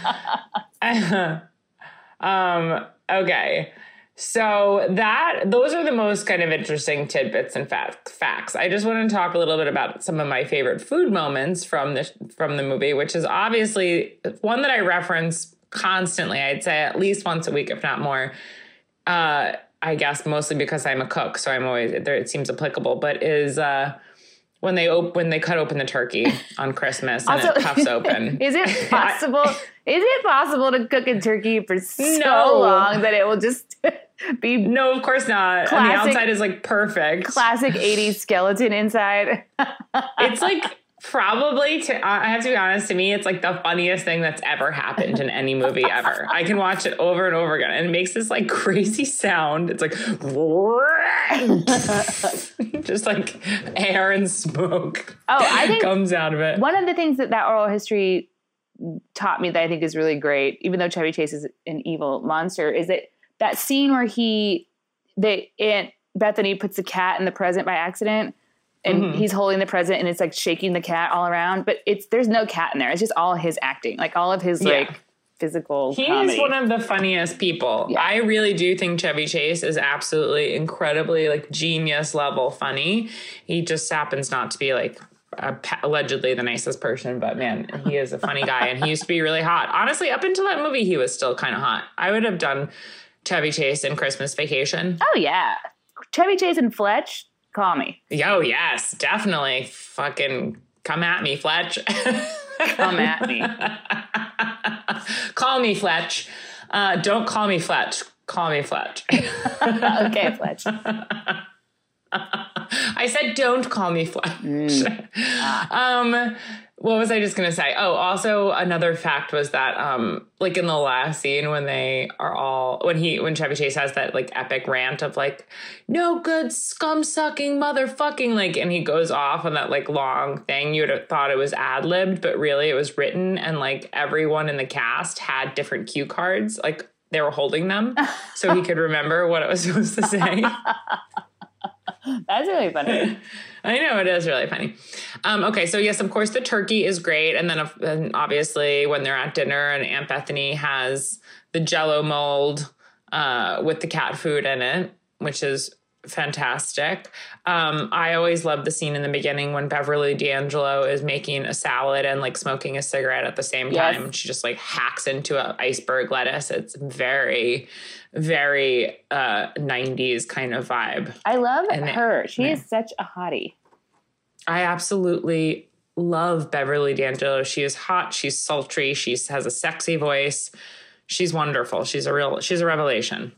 God. Okay. So those are the most kind of interesting tidbits and facts. I just want to talk a little bit about some of my favorite food moments from the movie, which is obviously one that I reference constantly. I'd say at least once a week, if not more. I guess mostly because I'm a cook, so I'm always there. It seems applicable, but is when they cut open the turkey on Christmas and it puffs open. Is it possible? Is it possible to cook a turkey for so long that it will just be? No, of course not. Classic, and the outside is like perfect. Classic 80s skeleton inside. It's like probably, I have to be honest, to me, it's like the funniest thing that's ever happened in any movie ever. I can watch it over and over again, and it makes this like crazy sound. It's like just like air and smoke. I think comes out of it. One of the things that oral history taught me that I think is really great, even though Chevy Chase is an evil monster, is that scene where Aunt Bethany puts the cat in the present by accident. And he's holding the present and it's like shaking the cat all around, but there's no cat in there. It's just all his acting, like all of his like physical comedy. He's one of the funniest people. Yeah. I really do think Chevy Chase is absolutely incredibly like genius level funny. He just happens not to be like allegedly the nicest person, but man, he is a funny guy and he used to be really hot. Honestly, up until that movie, he was still kind of hot. I would have done Chevy Chase in Christmas Vacation. Oh yeah. Chevy Chase and Fletch. Call me. Yo, yes, definitely. Fucking come at me, Fletch. Come at me. Call me, Fletch. Don't call me Fletch. Call me Fletch. Okay, Fletch. I said don't call me Fletch. What was I just going to say? Oh, also another fact was that, like in the last scene when when Chevy Chase has that like epic rant of like, no good scum sucking motherfucking, like, and he goes off on that like long thing. You would have thought it was ad-libbed, but really it was written. And like everyone in the cast had different cue cards. Like they were holding them so he could remember what it was supposed to say. That's really funny. I know, it is really funny. Okay, so yes, of course, the turkey is great. And then obviously when they're at dinner and Aunt Bethany has the Jell-O mold with the cat food in it, which is fantastic. I always love the scene in the beginning when Beverly D'Angelo is making a salad and like smoking a cigarette at the same time. She just like hacks into an iceberg lettuce. It's very, very 90s kind of vibe. I love her. She is such a hottie. I absolutely love Beverly D'Angelo. She is hot. She's sultry. She has a sexy voice. She's wonderful. She's a revelation.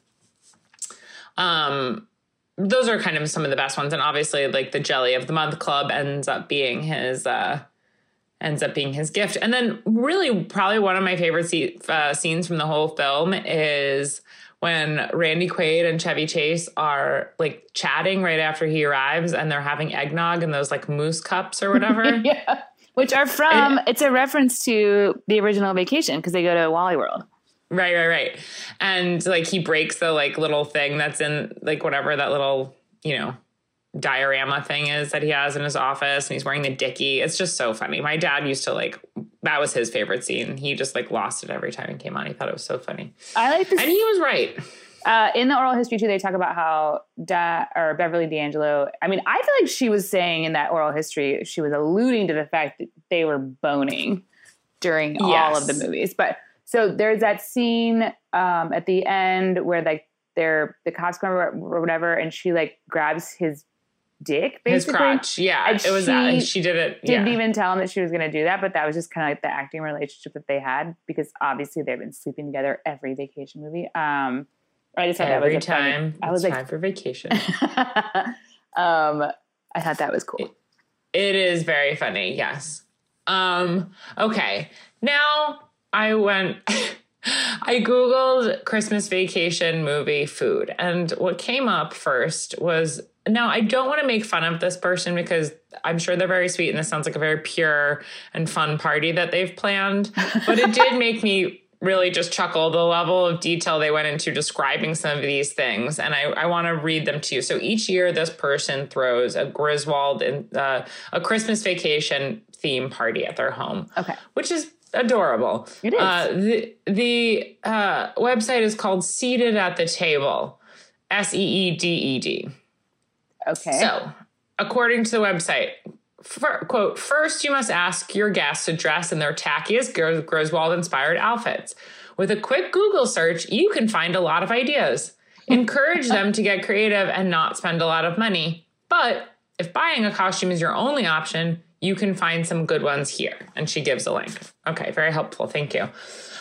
Those are kind of some of the best ones. And obviously like the Jelly of the Month Club ends up being his gift. And then really probably one of my favorite scenes from the whole film is when Randy Quaid and Chevy Chase are like chatting right after he arrives and they're having eggnog in those like moose cups or whatever. Yeah. Which are it's a reference to the original Vacation because they go to Wally World. Right. And like he breaks the like little thing that's in like whatever that little, diorama thing is that he has in his office, and he's wearing the Dickie. It's just so funny. My dad used to that was his favorite scene. He just like lost it every time it came on. He thought it was so funny. I like this. And he was right. In the oral history too, they talk about how Beverly D'Angelo, I mean, I feel like she was saying in that oral history, she was alluding to the fact that they were boning during all of the movies. But so there's that scene at the end where like the cops come or whatever, and she like grabs his dick, basically. His crotch, yeah. And it was that. She did it. Didn't even tell him that she was going to do that, but that was just kind of like the acting relationship that they had because obviously they've been sleeping together every Vacation movie. I just thought every that was time. Funny. I was time for vacation. I thought that was cool. It is very funny. Yes. Okay. Now I Googled Christmas Vacation movie food, and what came up first was Now, I don't want to make fun of this person because I'm sure they're very sweet and this sounds like a very pure and fun party that they've planned. But it did make me really just chuckle the level of detail they went into describing some of these things. And I want to read them to you. So each year, this person throws a Griswold and a Christmas vacation theme party at their home. Okay. Which is adorable. It is. The website is called Seated at the Table, SEEDED. Okay. So, according to the website, quote, first you must ask your guests to dress in their tackiest Griswold-inspired outfits. With a quick Google search, you can find a lot of ideas. Encourage them to get creative and not spend a lot of money. But if buying a costume is your only option, you can find some good ones here. And she gives a link. Okay, very helpful. Thank you.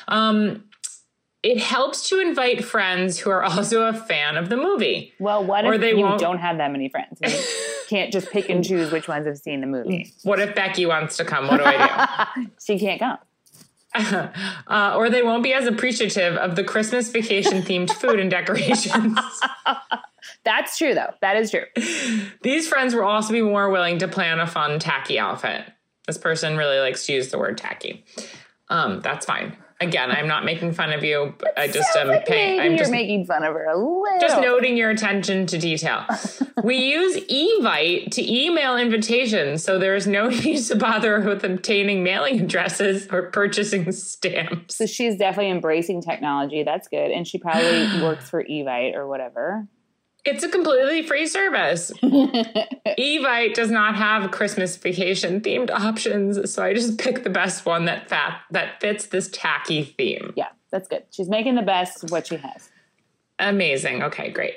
It helps to invite friends who are also a fan of the movie. Well, what if you don't have that many friends? You can't just pick and choose which ones have seen the movie. What if Becky wants to come? What do I do? She can't come. Or they won't be as appreciative of the Christmas vacation-themed food and decorations. That's true, though. That is true. These friends will also be more willing to plan a fun, tacky outfit. This person really likes to use the word tacky. That's fine. Again, I'm not making fun of you. But I just am paying. I'm just making fun of her a little. Just noting your attention to detail. We use Evite to email invitations, so there is no need to bother with obtaining mailing addresses or purchasing stamps. So she's definitely embracing technology. That's good, and she probably works for Evite or whatever. It's a completely free service. Evite does not have Christmas vacation themed options, so I just picked the best one that fits this tacky theme. Yeah, that's good. She's making the best of what she has. Amazing. Okay, great.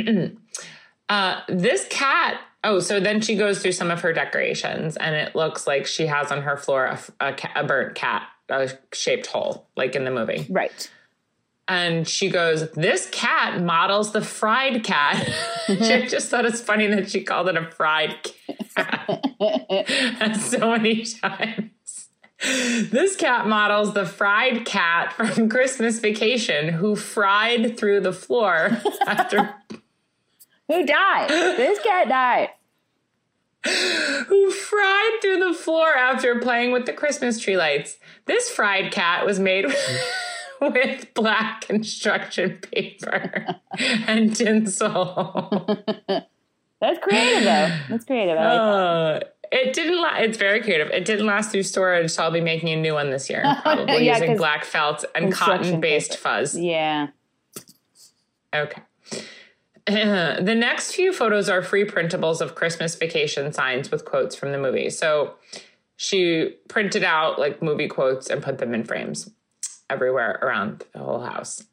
This cat. Oh, so then she goes through some of her decorations, and it looks like she has on her floor a burnt cat, a shaped hole, like in the movie. Right. And she goes, this cat models the fried cat. I just thought it's funny that she called it a fried cat so many times. This cat models the fried cat from Christmas Vacation who fried through the floor after... Who died? This cat died. Who fried through the floor after playing with the Christmas tree lights. This fried cat was made... with black construction paper and tinsel. That's creative, though. That's creative. I like that. It didn't. It's very creative. It didn't last through storage, so I'll be making a new one this year. Probably using black felt and cotton-based fuzz. Yeah. Okay. The next few photos are free printables of Christmas Vacation signs with quotes from the movie. So she printed out like movie quotes and put them in frames everywhere around the whole house.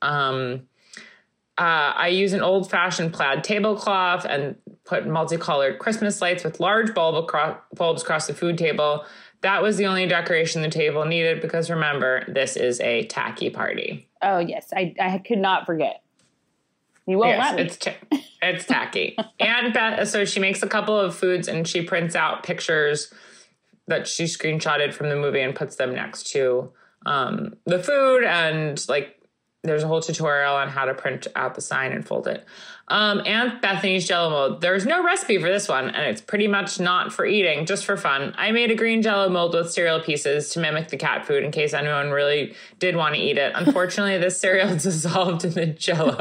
I use an old-fashioned plaid tablecloth and put multicolored Christmas lights with large bulbs across the food table. That was the only decoration the table needed because, remember, this is a tacky party. Oh, yes. I could not forget. You won't let me. It's tacky. And so she makes a couple of foods and she prints out pictures that she screenshotted from the movie and puts them next to the food, and like there's a whole tutorial on how to print out the sign and fold it. Aunt Bethany's Jell-O mold. There's no recipe for this one, and it's pretty much not for eating, just for fun. I made a green Jell-O mold with cereal pieces to mimic the cat food in case anyone really did want to eat it. Unfortunately, this cereal dissolved in the Jell-O.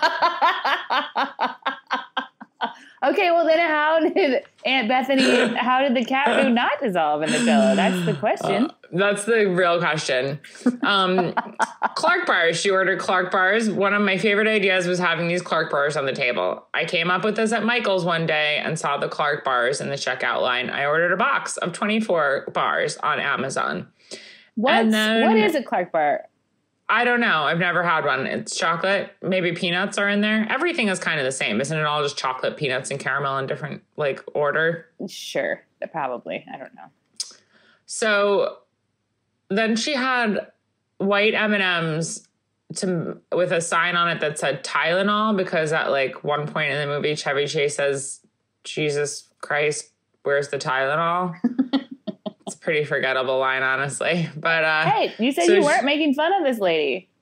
Okay, well then how did Aunt Bethany, how did the cat food not dissolve in the Jell-O? That's the question. That's the real question. Clark bars. She ordered Clark bars. One of my favorite ideas was having these Clark bars on the table. I came up with this at Michael's one day and saw the Clark bars in the checkout line. I ordered a box of 24 bars on Amazon. What is a Clark bar? I don't know. I've never had one. It's chocolate. Maybe peanuts are in there. Everything is kind of the same. Isn't it all just chocolate, peanuts, and caramel in different, like, order? Sure. Probably. I don't know. So then she had white M&Ms with a sign on it that said Tylenol, because at, like, one point in the movie, Chevy Chase says, Jesus Christ, where's the Tylenol? It's a pretty forgettable line, honestly. But hey, you said you weren't making fun of this lady.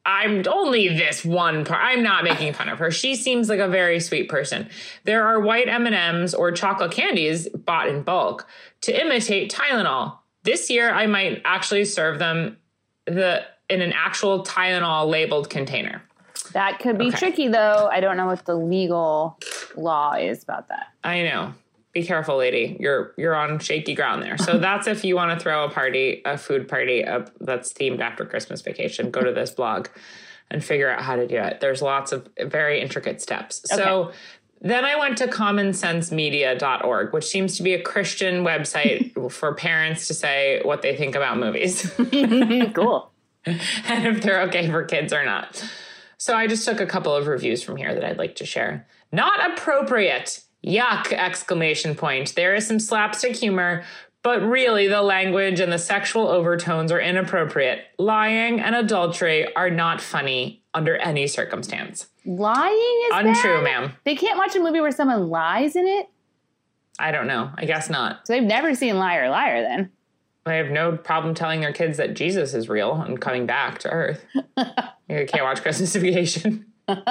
I'm only this one part. I'm not making fun of her. She seems like a very sweet person. There are white M&Ms or chocolate candies bought in bulk to imitate Tylenol. This year, I might actually serve them in an actual Tylenol labeled container. That could be tricky, though. I don't know what the legal law is about that. I know. Be careful, lady. You're on shaky ground there. So that's if you want to throw a food party that's themed after Christmas Vacation. Go to this blog and figure out how to do it. There's lots of very intricate steps. Okay. So then I went to commonsensemedia.org, which seems to be a Christian website for parents to say what they think about movies. Cool. And if they're okay for kids or not. So I just took a couple of reviews from here that I'd like to share. Not appropriate. Yuck! Exclamation point. There is some slapstick humor, but really the language and the sexual overtones are inappropriate. Lying and adultery are not funny under any circumstance. Lying is untrue, bad? Ma'am. They can't watch a movie where someone lies in it? I don't know. I guess not. So they've never seen Liar Liar then. I have no problem telling their kids that Jesus is real and coming back to Earth. You can't watch Christmas Vacation.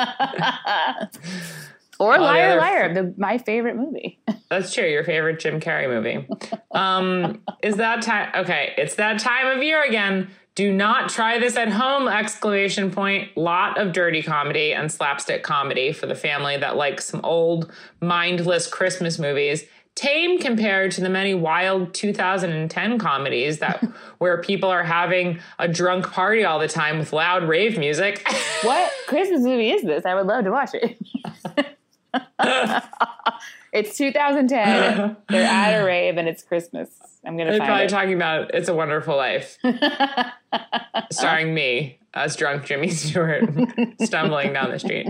Or Liar Liar, my favorite movie. That's true. Your favorite Jim Carrey movie. Is that time? Okay. It's that time of year again. Do not try this at home! Exclamation point. Lot of dirty comedy and slapstick comedy for the family that likes some old, mindless Christmas movies. Tame compared to the many wild 2010 comedies that where people are having a drunk party all the time with loud rave music. What Christmas movie is this? I would love to watch it. It's 2010. They're at a rave and it's Christmas. I'm going to find it. They're probably talking about It's a Wonderful Life. Starring me as drunk Jimmy Stewart stumbling down the street.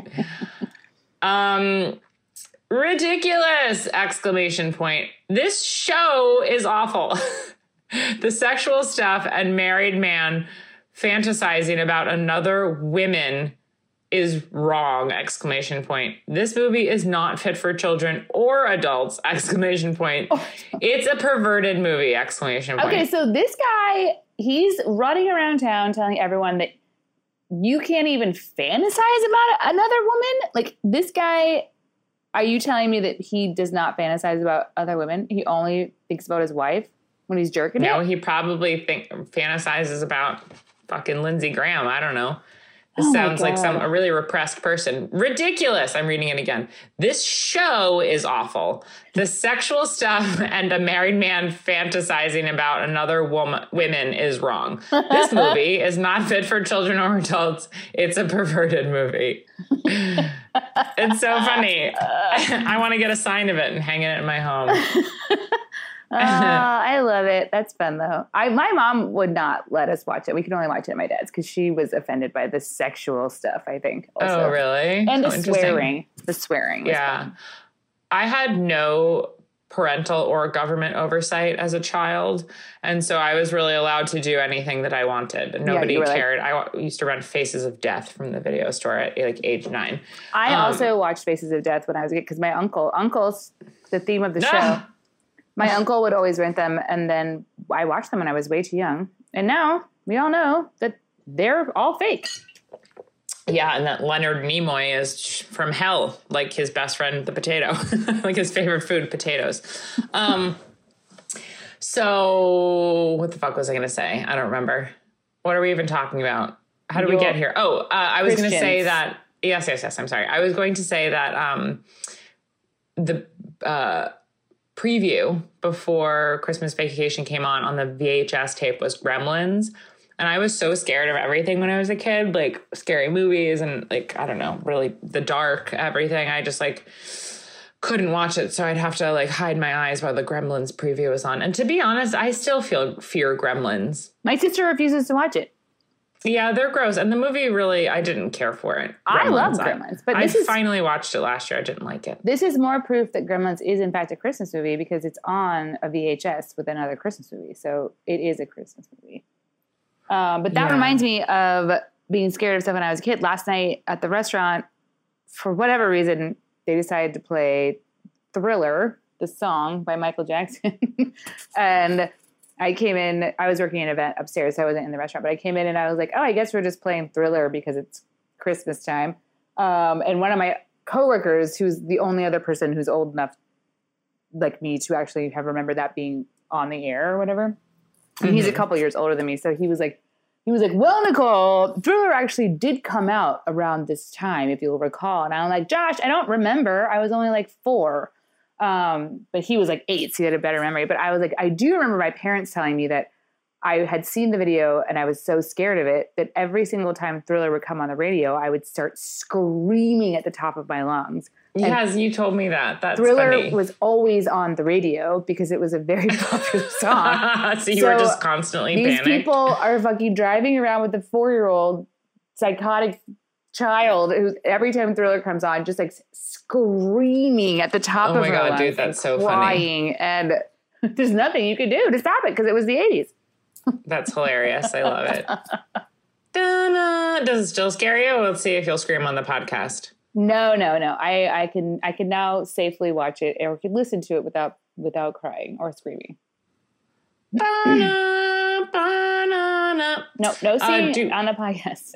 Ridiculous! Exclamation point. This show is awful. The sexual stuff and married man fantasizing about another woman is wrong! Exclamation point. This movie is not fit for children or adults! Exclamation point. It's a perverted movie! Exclamation point. Okay, so this guy, he's running around town telling everyone that you can't even fantasize about another woman? Like, this guy, are you telling me that he does not fantasize about other women? He only thinks about his wife when he's jerking it? No, he probably fantasizes about fucking Lindsey Graham. I don't know. This sounds like a really repressed person. Ridiculous. I'm reading it again. This show is awful. The sexual stuff and a married man fantasizing about another women is wrong. This movie is not fit for children or adults. It's a perverted movie. It's so funny. I want to get a sign of it and hang it in my home. I love it. That's fun, though. My mom would not let us watch it. We could only watch it at my dad's because she was offended by the sexual stuff, I think. Also. Oh, really? And the swearing. The swearing. Yeah. Fun. I had no parental or government oversight as a child. And so I was really allowed to do anything that I wanted. Nobody cared. I used to rent Faces of Death from the video store at like age 9. I also watched Faces of Death when I was a kid because my uncle's the theme of the show. My uncle would always rent them, and then I watched them when I was way too young. And now we all know that they're all fake. Yeah, and that Leonard Nimoy is from hell, like his best friend, the potato, like his favorite food, potatoes. So what the fuck was I going to say? I don't remember. What are we even talking about? How did we get here? Oh, I was going to say that. Yes. I'm sorry. I was going to say that the preview before Christmas Vacation came on the VHS tape was Gremlins. And I was so scared of everything when I was a kid, like scary movies and like, I don't know, really the dark, everything. I just like couldn't watch it. So I'd have to like hide my eyes while the Gremlins preview was on. And to be honest, I still fear Gremlins. My sister refuses to watch it. Yeah, they're gross. And the movie really, I didn't care for it. I love Gremlins. But I finally watched it last year. I didn't like it. This is more proof that Gremlins is in fact a Christmas movie because it's on a VHS with another Christmas movie. So it is a Christmas movie. But that reminds me of being scared of stuff when I was a kid. Last night at the restaurant, for whatever reason, they decided to play Thriller, the song by Michael Jackson. And I came in, I was working an event upstairs, so I wasn't in the restaurant, but I came in and I was like, oh, I guess we're just playing Thriller because it's Christmas time. And one of my coworkers, who's the only other person who's old enough like me to actually have remembered that being on the air or whatever. And he's a couple years older than me. So he was like, well, Nicole, Thriller actually did come out around this time, if you'll recall. And I'm like, Josh, I don't remember. I was only like 4. But he was like 8, so he had a better memory. But I was like, I do remember my parents telling me that I had seen the video and I was so scared of it that every single time Thriller would come on the radio, I would start screaming at the top of my lungs. Yes, you told me that. That's Thriller funny. was always on the radio because it was a very popular song. So you were just constantly these panicked. people are fucking driving around with a 4-year-old psychotic child who every time Thriller comes on just like screaming at the top of her lungs. Oh my God, dude, that's so crying, and there's nothing you could do to stop it because it was the 80s. That's hilarious. I love it. Does it still scare you? Let's see if you'll scream on the podcast. No. I can now safely watch it or could listen to it without crying or screaming. No singing on the podcast.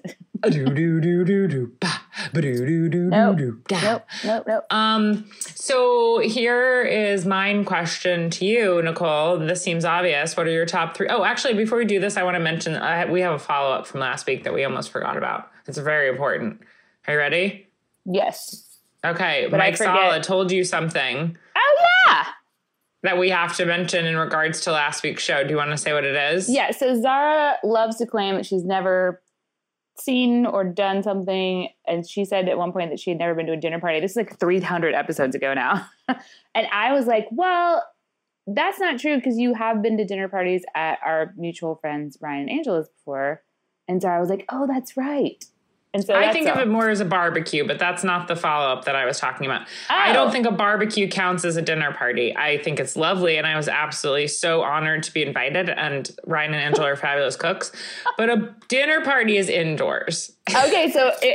Nope. So here is my question to you, Nicole. This seems obvious. What are your top 3? Oh, actually, before we do this, I want to mention we have a follow-up from last week that we almost forgot about. It's very important. Are you ready? Yes. Okay. But Mike Sala told you something. Oh, yeah. That we have to mention in regards to last week's show. Do you want to say what it is? Yeah. So Zara loves to claim that she's never seen or done something. And she said at one point that she had never been to a dinner party. This is like 300 episodes ago now. And I was like, well, that's not true because you have been to dinner parties at our mutual friends, Ryan and Angela's before. And Zara was like, oh, that's right. And so I think of it more as a barbecue, but that's not the follow-up that I was talking about. Oh. I don't think a barbecue counts as a dinner party. I think it's lovely, and I was absolutely so honored to be invited, and Ryan and Angela are fabulous cooks. But a dinner party is indoors. Okay,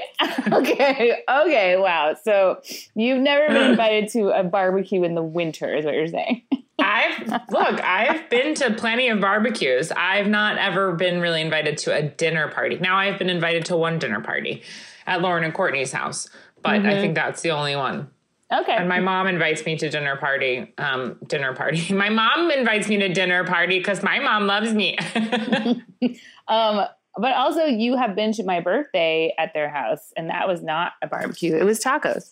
wow. So you've never been invited to a barbecue in the winter is what you're saying. I've been to plenty of barbecues. I've not ever been really invited to a dinner party. Now I've been invited to one dinner party at Lauren and Courtney's house, but I think that's the only one. Okay. And my mom invites me to dinner party. My mom invites me to dinner party because my mom loves me. But also you have been to my birthday at their house, and that was not a barbecue. It was tacos.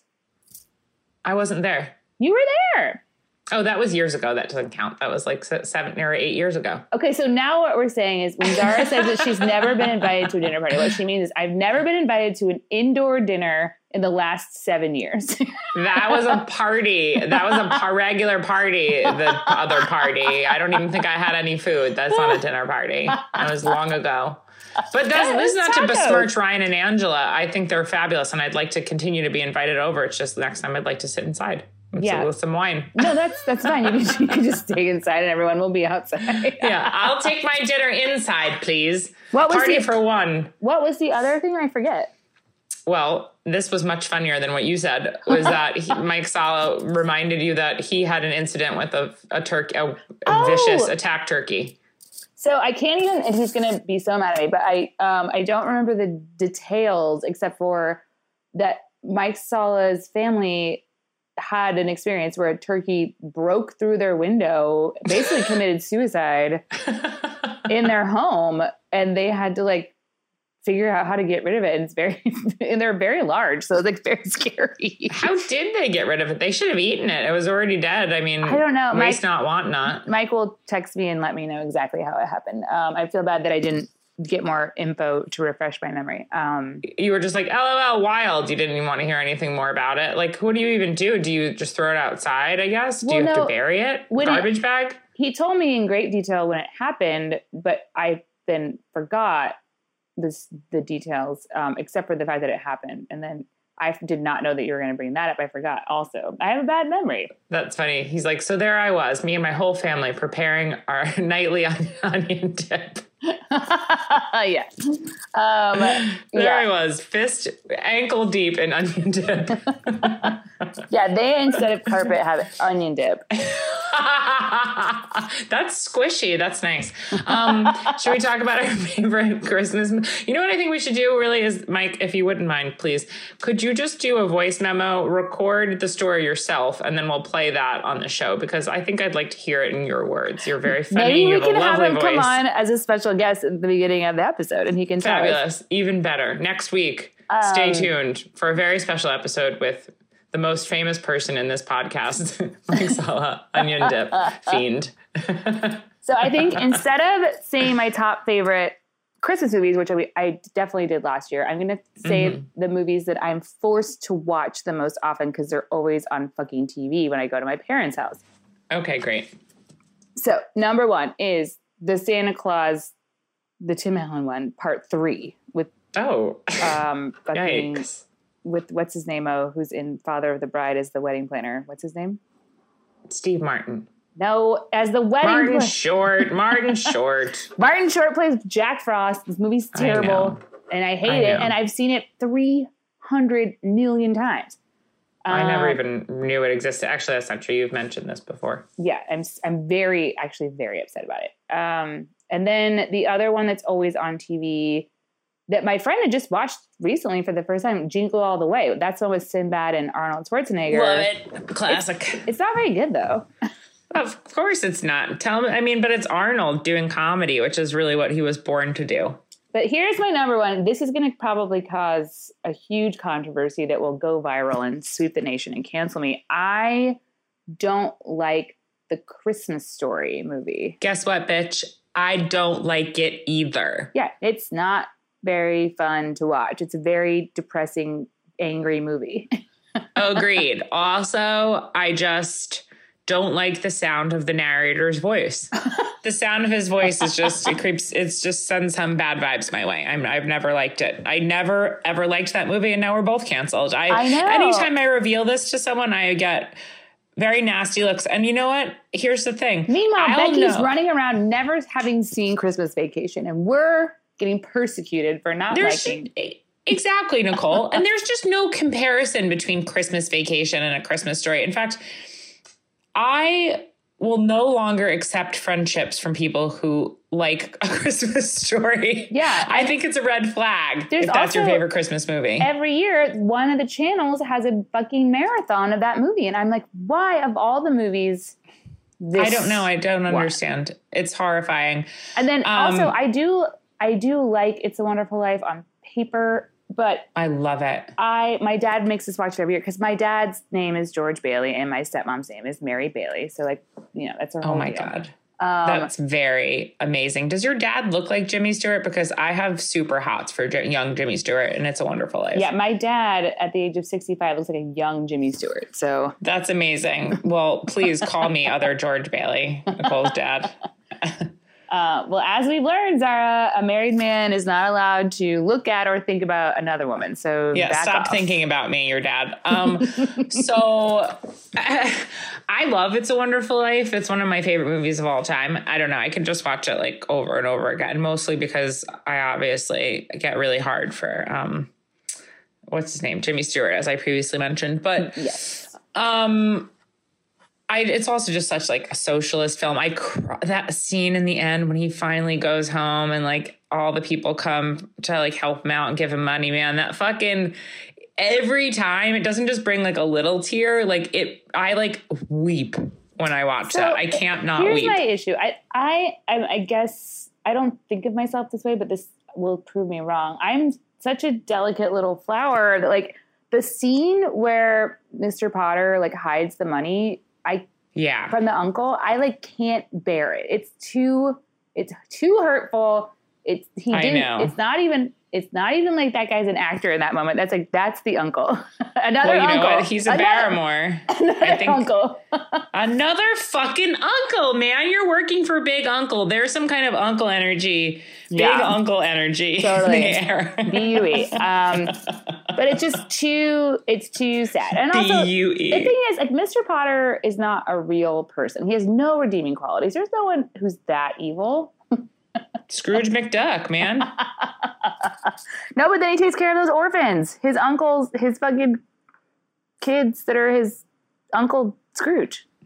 I wasn't there. You were there. Oh, that was years ago. That doesn't count. That was like 7 or 8 years ago. Okay, so now what we're saying is when Zara says that she's never been invited to a dinner party, what she means is I've never been invited to an indoor dinner in the last 7 years. That was a party. That was a regular party, the other party. I don't even think I had any food. That's not a dinner party. That was long ago. But this is not to besmirch Ryan and Angela. I think they're fabulous, and I'd like to continue to be invited over. It's just the next time I'd like to sit inside. With some wine. No, that's fine. You can just stay inside and everyone will be outside. Yeah, I'll take my dinner inside, please. Party for one. What was the other thing? I forget. Well, this was much funnier than what you said, was that Mike Sala reminded you that he had an incident with a vicious attack turkey. So I can't even, and he's going to be so mad at me, but I don't remember the details except for that Mike Sala's family had an experience where a turkey broke through their window, basically committed suicide in their home, and they had to figure out how to get rid of it. And they're very large, so it's very scary. How did they get rid of it? They should have eaten it. It was already dead. I mean, I don't know. Waste not, want not. Mike will text me and let me know exactly how it happened. I feel bad that I didn't get more info to refresh my memory. You were just like, LOL, wild. You didn't even want to hear anything more about it. What do you even do? Do you just throw it outside, I guess? Do you have to bury it? Garbage bag? He told me in great detail when it happened, but I then forgot the details, except for the fact that it happened. And then I did not know that you were going to bring that up. I forgot also. I have a bad memory. That's funny. He's like, so there I was, me and my whole family preparing our nightly onion dip. Yeah. I was, fist ankle deep in onion dip. Yeah, they instead of carpet have onion dip. That's squishy. That's nice. Should we talk about our favorite Christmas? You know what I think we should do really is, Mike, if you wouldn't mind, please, could you just do a voice memo, record the story yourself, and then we'll play that on the show? Because I think I'd like to hear it in your words. You're very funny. Maybe we can have him voice. come on as a special guest at the beginning of the episode, and he can tell us. Fabulous. Even better. Next week, stay tuned for a very special episode with the most famous person in this podcast, Mike Sala, onion dip fiend. So I think instead of saying my top favorite Christmas movies, which I definitely did last year, I'm going to say the movies that I'm forced to watch the most often because they're always on fucking TV when I go to my parents' house. Okay, great. So number one is the Santa Claus, the Tim Allen one, part 3 with fucking Yikes. with what's his name? Oh, who's in Father of the Bride as the wedding planner? What's his name? Steve Martin. No, as the wedding Martin Short. Martin Short. Martin Short plays Jack Frost. This movie's terrible, and I hate it. And I've seen it 300 million times. I never even knew it existed. Actually, that's not true. You've mentioned this before. Yeah, I'm very upset about it. And then the other one that's always on TV that my friend had just watched recently for the first time, Jingle All the Way. That's one with Sinbad and Arnold Schwarzenegger. Love it. Classic. It's not very good, though. Of course it's not. But it's Arnold doing comedy, which is really what he was born to do. But here's my number one. This is going to probably cause a huge controversy that will go viral and sweep the nation and cancel me. I don't like the Christmas Story movie. Guess what, bitch? I don't like it either. Yeah, it's not very fun to watch. It's a very depressing, angry movie. Agreed. Also, I just don't like the sound of the narrator's voice. The sound of his voice is just, it just sends some bad vibes my way. I've never liked it. I never, ever liked that movie, and now we're both canceled. I know. Anytime I reveal this to someone, I get very nasty looks. And you know what? Here's the thing. Meanwhile, Becky's running around never having seen Christmas Vacation, and we're getting persecuted for not liking. Exactly, Nicole. And there's just no comparison between Christmas Vacation and A Christmas Story. In fact, I will no longer accept friendships from people who like A Christmas Story. Yeah. I think it's a red flag if that's your favorite Christmas movie. Every year, one of the channels has a fucking marathon of that movie. And I'm like, why, of all the movies, this I don't know. I don't understand. It's horrifying. And then also, I do like It's a Wonderful Life on paper, but I love it. My dad makes us watch it every year because my dad's name is George Bailey and my stepmom's name is Mary Bailey. So that's our whole Oh my deal. God. That's very amazing. Does your dad look like Jimmy Stewart? Because I have super hots for young Jimmy Stewart, and It's a Wonderful Life. Yeah, my dad at the age of 65 looks like a young Jimmy Stewart. So that's amazing. Well, please call me other George Bailey, Nicole's dad. Well, as we've learned, Zara, a married man is not allowed to look at or think about another woman. So yeah, stop off. thinking about me, your dad. So I love It's a Wonderful Life. It's one of my favorite movies of all time. I don't know. I can just watch it like over and over again, mostly because I obviously get really hard for what's his name, Jimmy Stewart, as I previously mentioned. But yes. It's also just such like a socialist film. That scene in the end when he finally goes home and like all the people come to like help him out and give him money, man, that fucking every time it doesn't just bring like a little tear. Like I like weep when I watch that. I can't not weep. Here's my issue. I guess I don't think of myself this way, but this will prove me wrong. I'm such a delicate little flower that like the scene where Mr. Potter like hides the money from the uncle, I like can't bear it. It's too hurtful. It's not even like that guy's an actor in that moment. That's the uncle. Another uncle. Know what? He's a Barrymore. Uncle. Another fucking uncle, man. You're working for Big Uncle. There's some kind of uncle energy. Big uncle energy. Totally. In the air. B-U-E. But it's just too sad. And also, B-U-E. the thing is, like, Mr. Potter is not a real person. He has no redeeming qualities. There's no one who's that evil. Scrooge McDuck, man. No, but then he takes care of those orphans. His uncles, his fucking kids that are his Uncle Scrooge.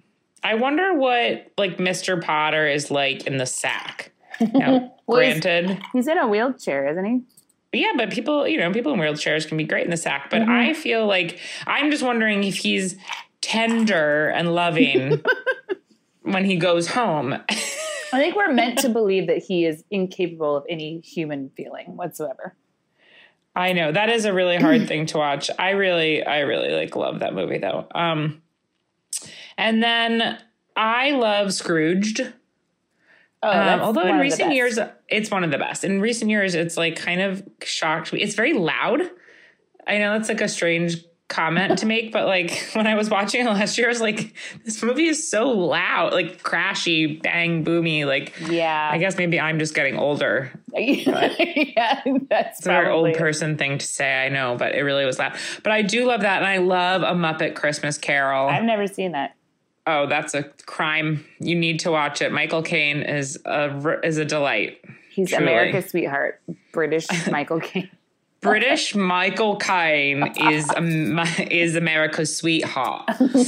I wonder what like Mr. Potter is like in the sack. Now, Well, granted, he's in a wheelchair, isn't he? yeah, but people in wheelchairs can be great in the sack. But I feel like I'm just wondering if he's tender and loving when he goes home. I think we're meant to believe that he is incapable of any human feeling whatsoever. I know that is a really hard thing to watch. I really like love that movie though. And then I love Scrooged. Although in recent years, it's one of the best. In recent years, it's like kind of shocked me. It's very loud. I know that's like a strange comment to make, but like when I was watching it last year, I was like, this movie is so loud, like crashy, bang, boomy. Like, yeah, I guess maybe I'm just getting older. Yeah, that's it's a very old person thing to say, I know, but it really was loud. But I do love that, and I love A Muppet Christmas Carol. I've never seen that. Oh, that's a crime. You need to watch it. Michael Caine is a delight. He's truly. America's sweetheart. British Michael Caine. British Michael Caine is America's sweetheart.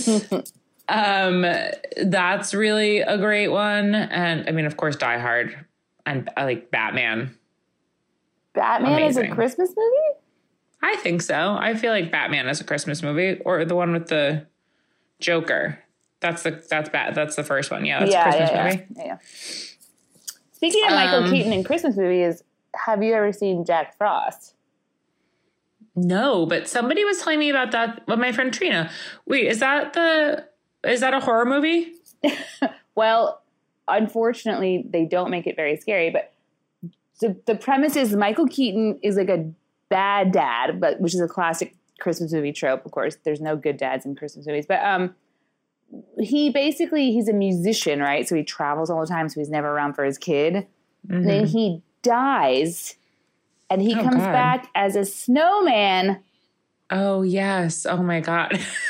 That's really a great one. And I mean, of course, Die Hard. And I like Batman. Batman Amazing. is a Christmas movie? I think so. I feel like Batman is a Christmas movie, or the one with the Joker. That's the first one. Yeah, that's a Christmas movie. Yeah. Speaking of Michael Keaton in Christmas movies, have you ever seen Jack Frost? No, but somebody was telling me about that with my friend Trina. Wait, is that a horror movie? Well, unfortunately, they don't make it very scary, but the premise is Michael Keaton is like a bad dad, but which is a classic Christmas movie trope, of course. There's no good dads in Christmas movies, but he's a musician, right? So he travels all the time, so he's never around for his kid. And then he dies, and he comes back as a snowman. Oh, yes. Oh, my God.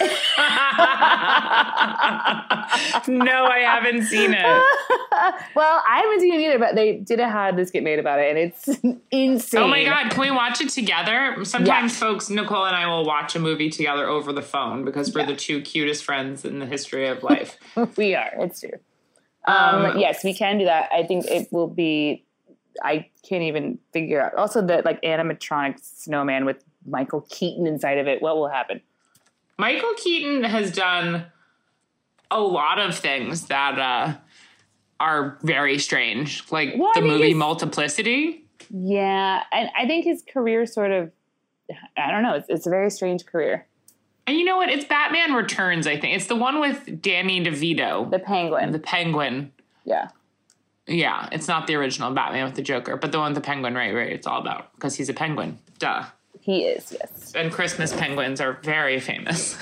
No, I haven't seen it. Well, I haven't seen it either, but they did a How Did This Get Made about it, and it's insane. Oh, my God. Can we watch it together? Sometimes folks, Nicole and I will watch a movie together over the phone because we're the two cutest friends in the history of life. We are. It's true. Yes, we can do that. I think it will be, I can't even figure out. Also, the like animatronic snowman with Michael Keaton inside of it. What will happen? Michael Keaton has done a lot of things that are very strange, like the movie Multiplicity. Yeah, and I think his career sort of, I don't know, it's a very strange career. And you know what? It's Batman Returns, I think. It's the one with Danny DeVito. The Penguin. The Penguin. Yeah. Yeah, it's not the original Batman with the Joker, but the one with the Penguin, right, it's all about, because he's a penguin. Duh. He is, yes. And Christmas penguins are very famous.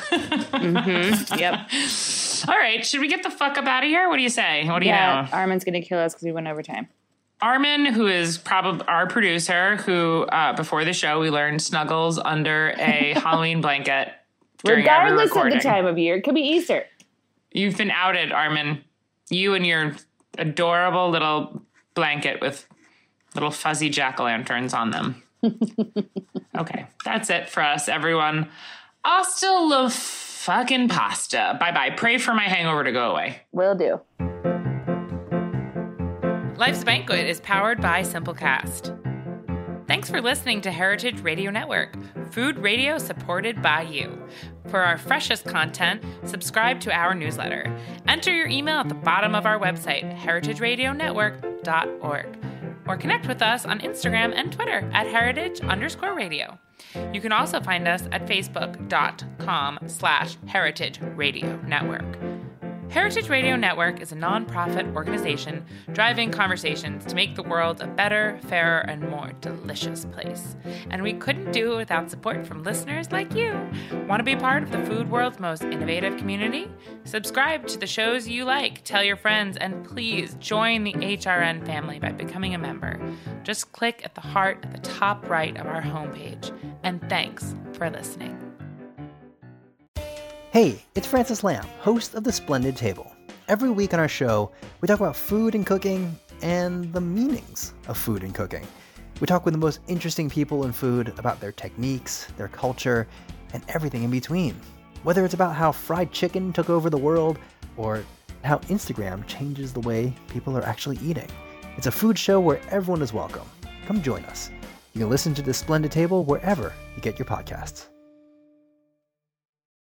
Yep. All right, should we get the fuck up out of here? What do you say? What do you know? Armin's going to kill us because we went over time. Armin, who is probably our producer, who before the show we learned snuggles under a Halloween blanket during every regardless recording. of the time of year. It could be Easter. You've been outed, Armin. You and your adorable little blanket with little fuzzy jack-o'-lanterns on them. Okay, that's it for us, everyone. Hasta la fucking pasta. Bye-bye. Pray for my hangover to go away. Will do. Life's Banquet is powered by Simplecast. Thanks for listening to Heritage Radio Network, food radio supported by you. For our freshest content, subscribe to our newsletter. Enter your email at the bottom of our website, heritageradionetwork.org. Or connect with us on Instagram and Twitter at heritage_radio. You can also find us at facebook.com/Heritage Radio Network. Heritage Radio Network is a nonprofit organization driving conversations to make the world a better, fairer, and more delicious place. And we couldn't do it without support from listeners like you. Want to be part of the food world's most innovative community? Subscribe to the shows you like, tell your friends, and please join the HRN family by becoming a member. Just click at the heart at the top right of our homepage. And thanks for listening. Hey, it's Francis Lamb, host of The Splendid Table. Every week on our show, we talk about food and cooking and the meanings of food and cooking. We talk with the most interesting people in food about their techniques, their culture, and everything in between. Whether it's about how fried chicken took over the world, or how Instagram changes the way people are actually eating. It's a food show where everyone is welcome. Come join us. You can listen to The Splendid Table wherever you get your podcasts.